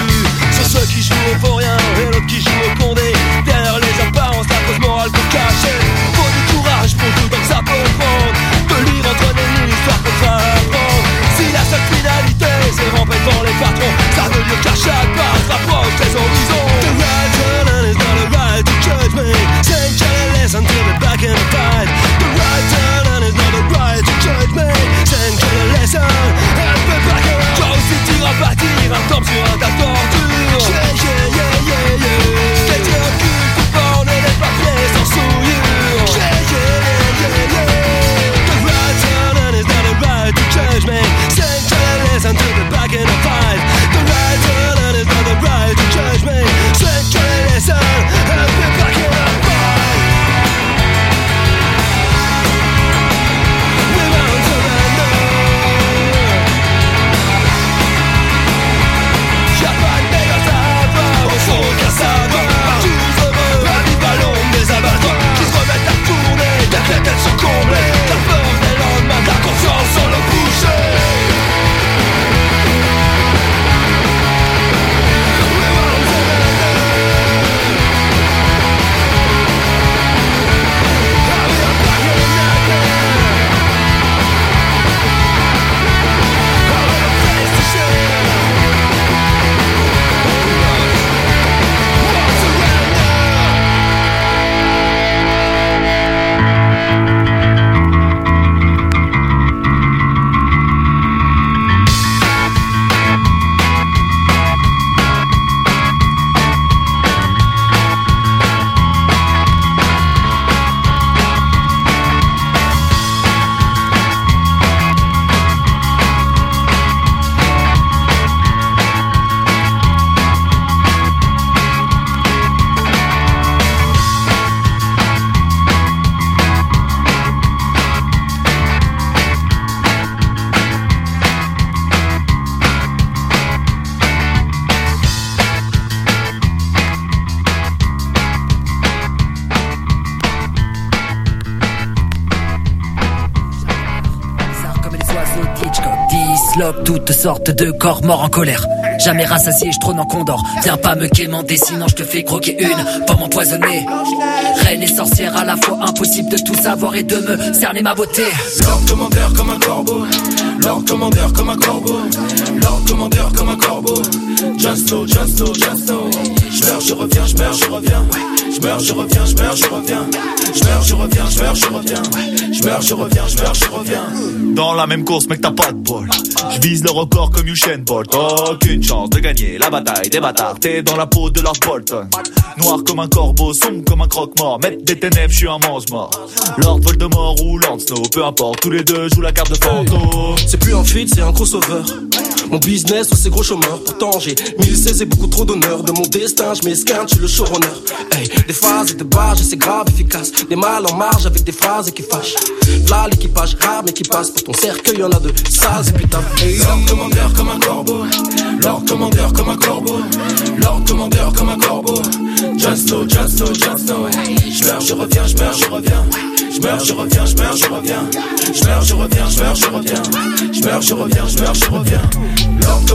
Pour rien, et l'autre qui joue au condé. Derrière les apparences, la cause morale qu'on cachait. slopes, toutes sortes de corps morts en colère. Jamais rassasié, je trône en condor. Viens pas me quémander, sinon je te fais croquer une pomme empoisonnée. Reine et sorcière à la fois, impossible de tout savoir et de me cerner ma beauté. Lord commandeur comme un corbeau, Lord commandeur comme un corbeau, Lord commandeur comme un corbeau. Just so, just so, just so. Je meurs, je reviens, je meurs, je reviens. Je meurs, je reviens, je meurs, je reviens. Je meurs, je reviens, je meurs, je reviens. Je meurs, je reviens, je meurs, je reviens. Dans la même course, mec, t'as pas de bol. Je vise le record comme Usain Bolt. Aucune chance de gagner la bataille des bâtards. T'es dans la peau de Lord Bolton. Noir comme un corbeau, sombre comme un croque-mort. Maître des ténèbres, je suis un mange-mort. Lord Voldemort ou Lord Snow, peu importe. Tous les deux jouent la carte de fantôme. C'est plus un feat, c'est un crossover. Mon business, c'est gros chômeur. Pourtant j'ai 1016 et beaucoup trop d'honneur. De mon destin, je m'esquinte, je suis le showrunner. Hey, des phases et des barges, c'est grave, efficace. Des mâles en marge avec des phrases qui fâchent. Là l'équipage rare mais qui passe. Pour ton cercueil, y'en a de sales et putain. Hey, Lord commandeur comme un corbeau, Lord commandeur comme un corbeau, Lord commandeur comme un corbeau. Just so, just so, just so. Je meurs, je reviens, je meurs, je reviens. Je meurs, je reviens, je meurs, je reviens. Je meurs, je reviens, je meurs, je reviens. Je meurs, je reviens, je meurs, je reviens. Lord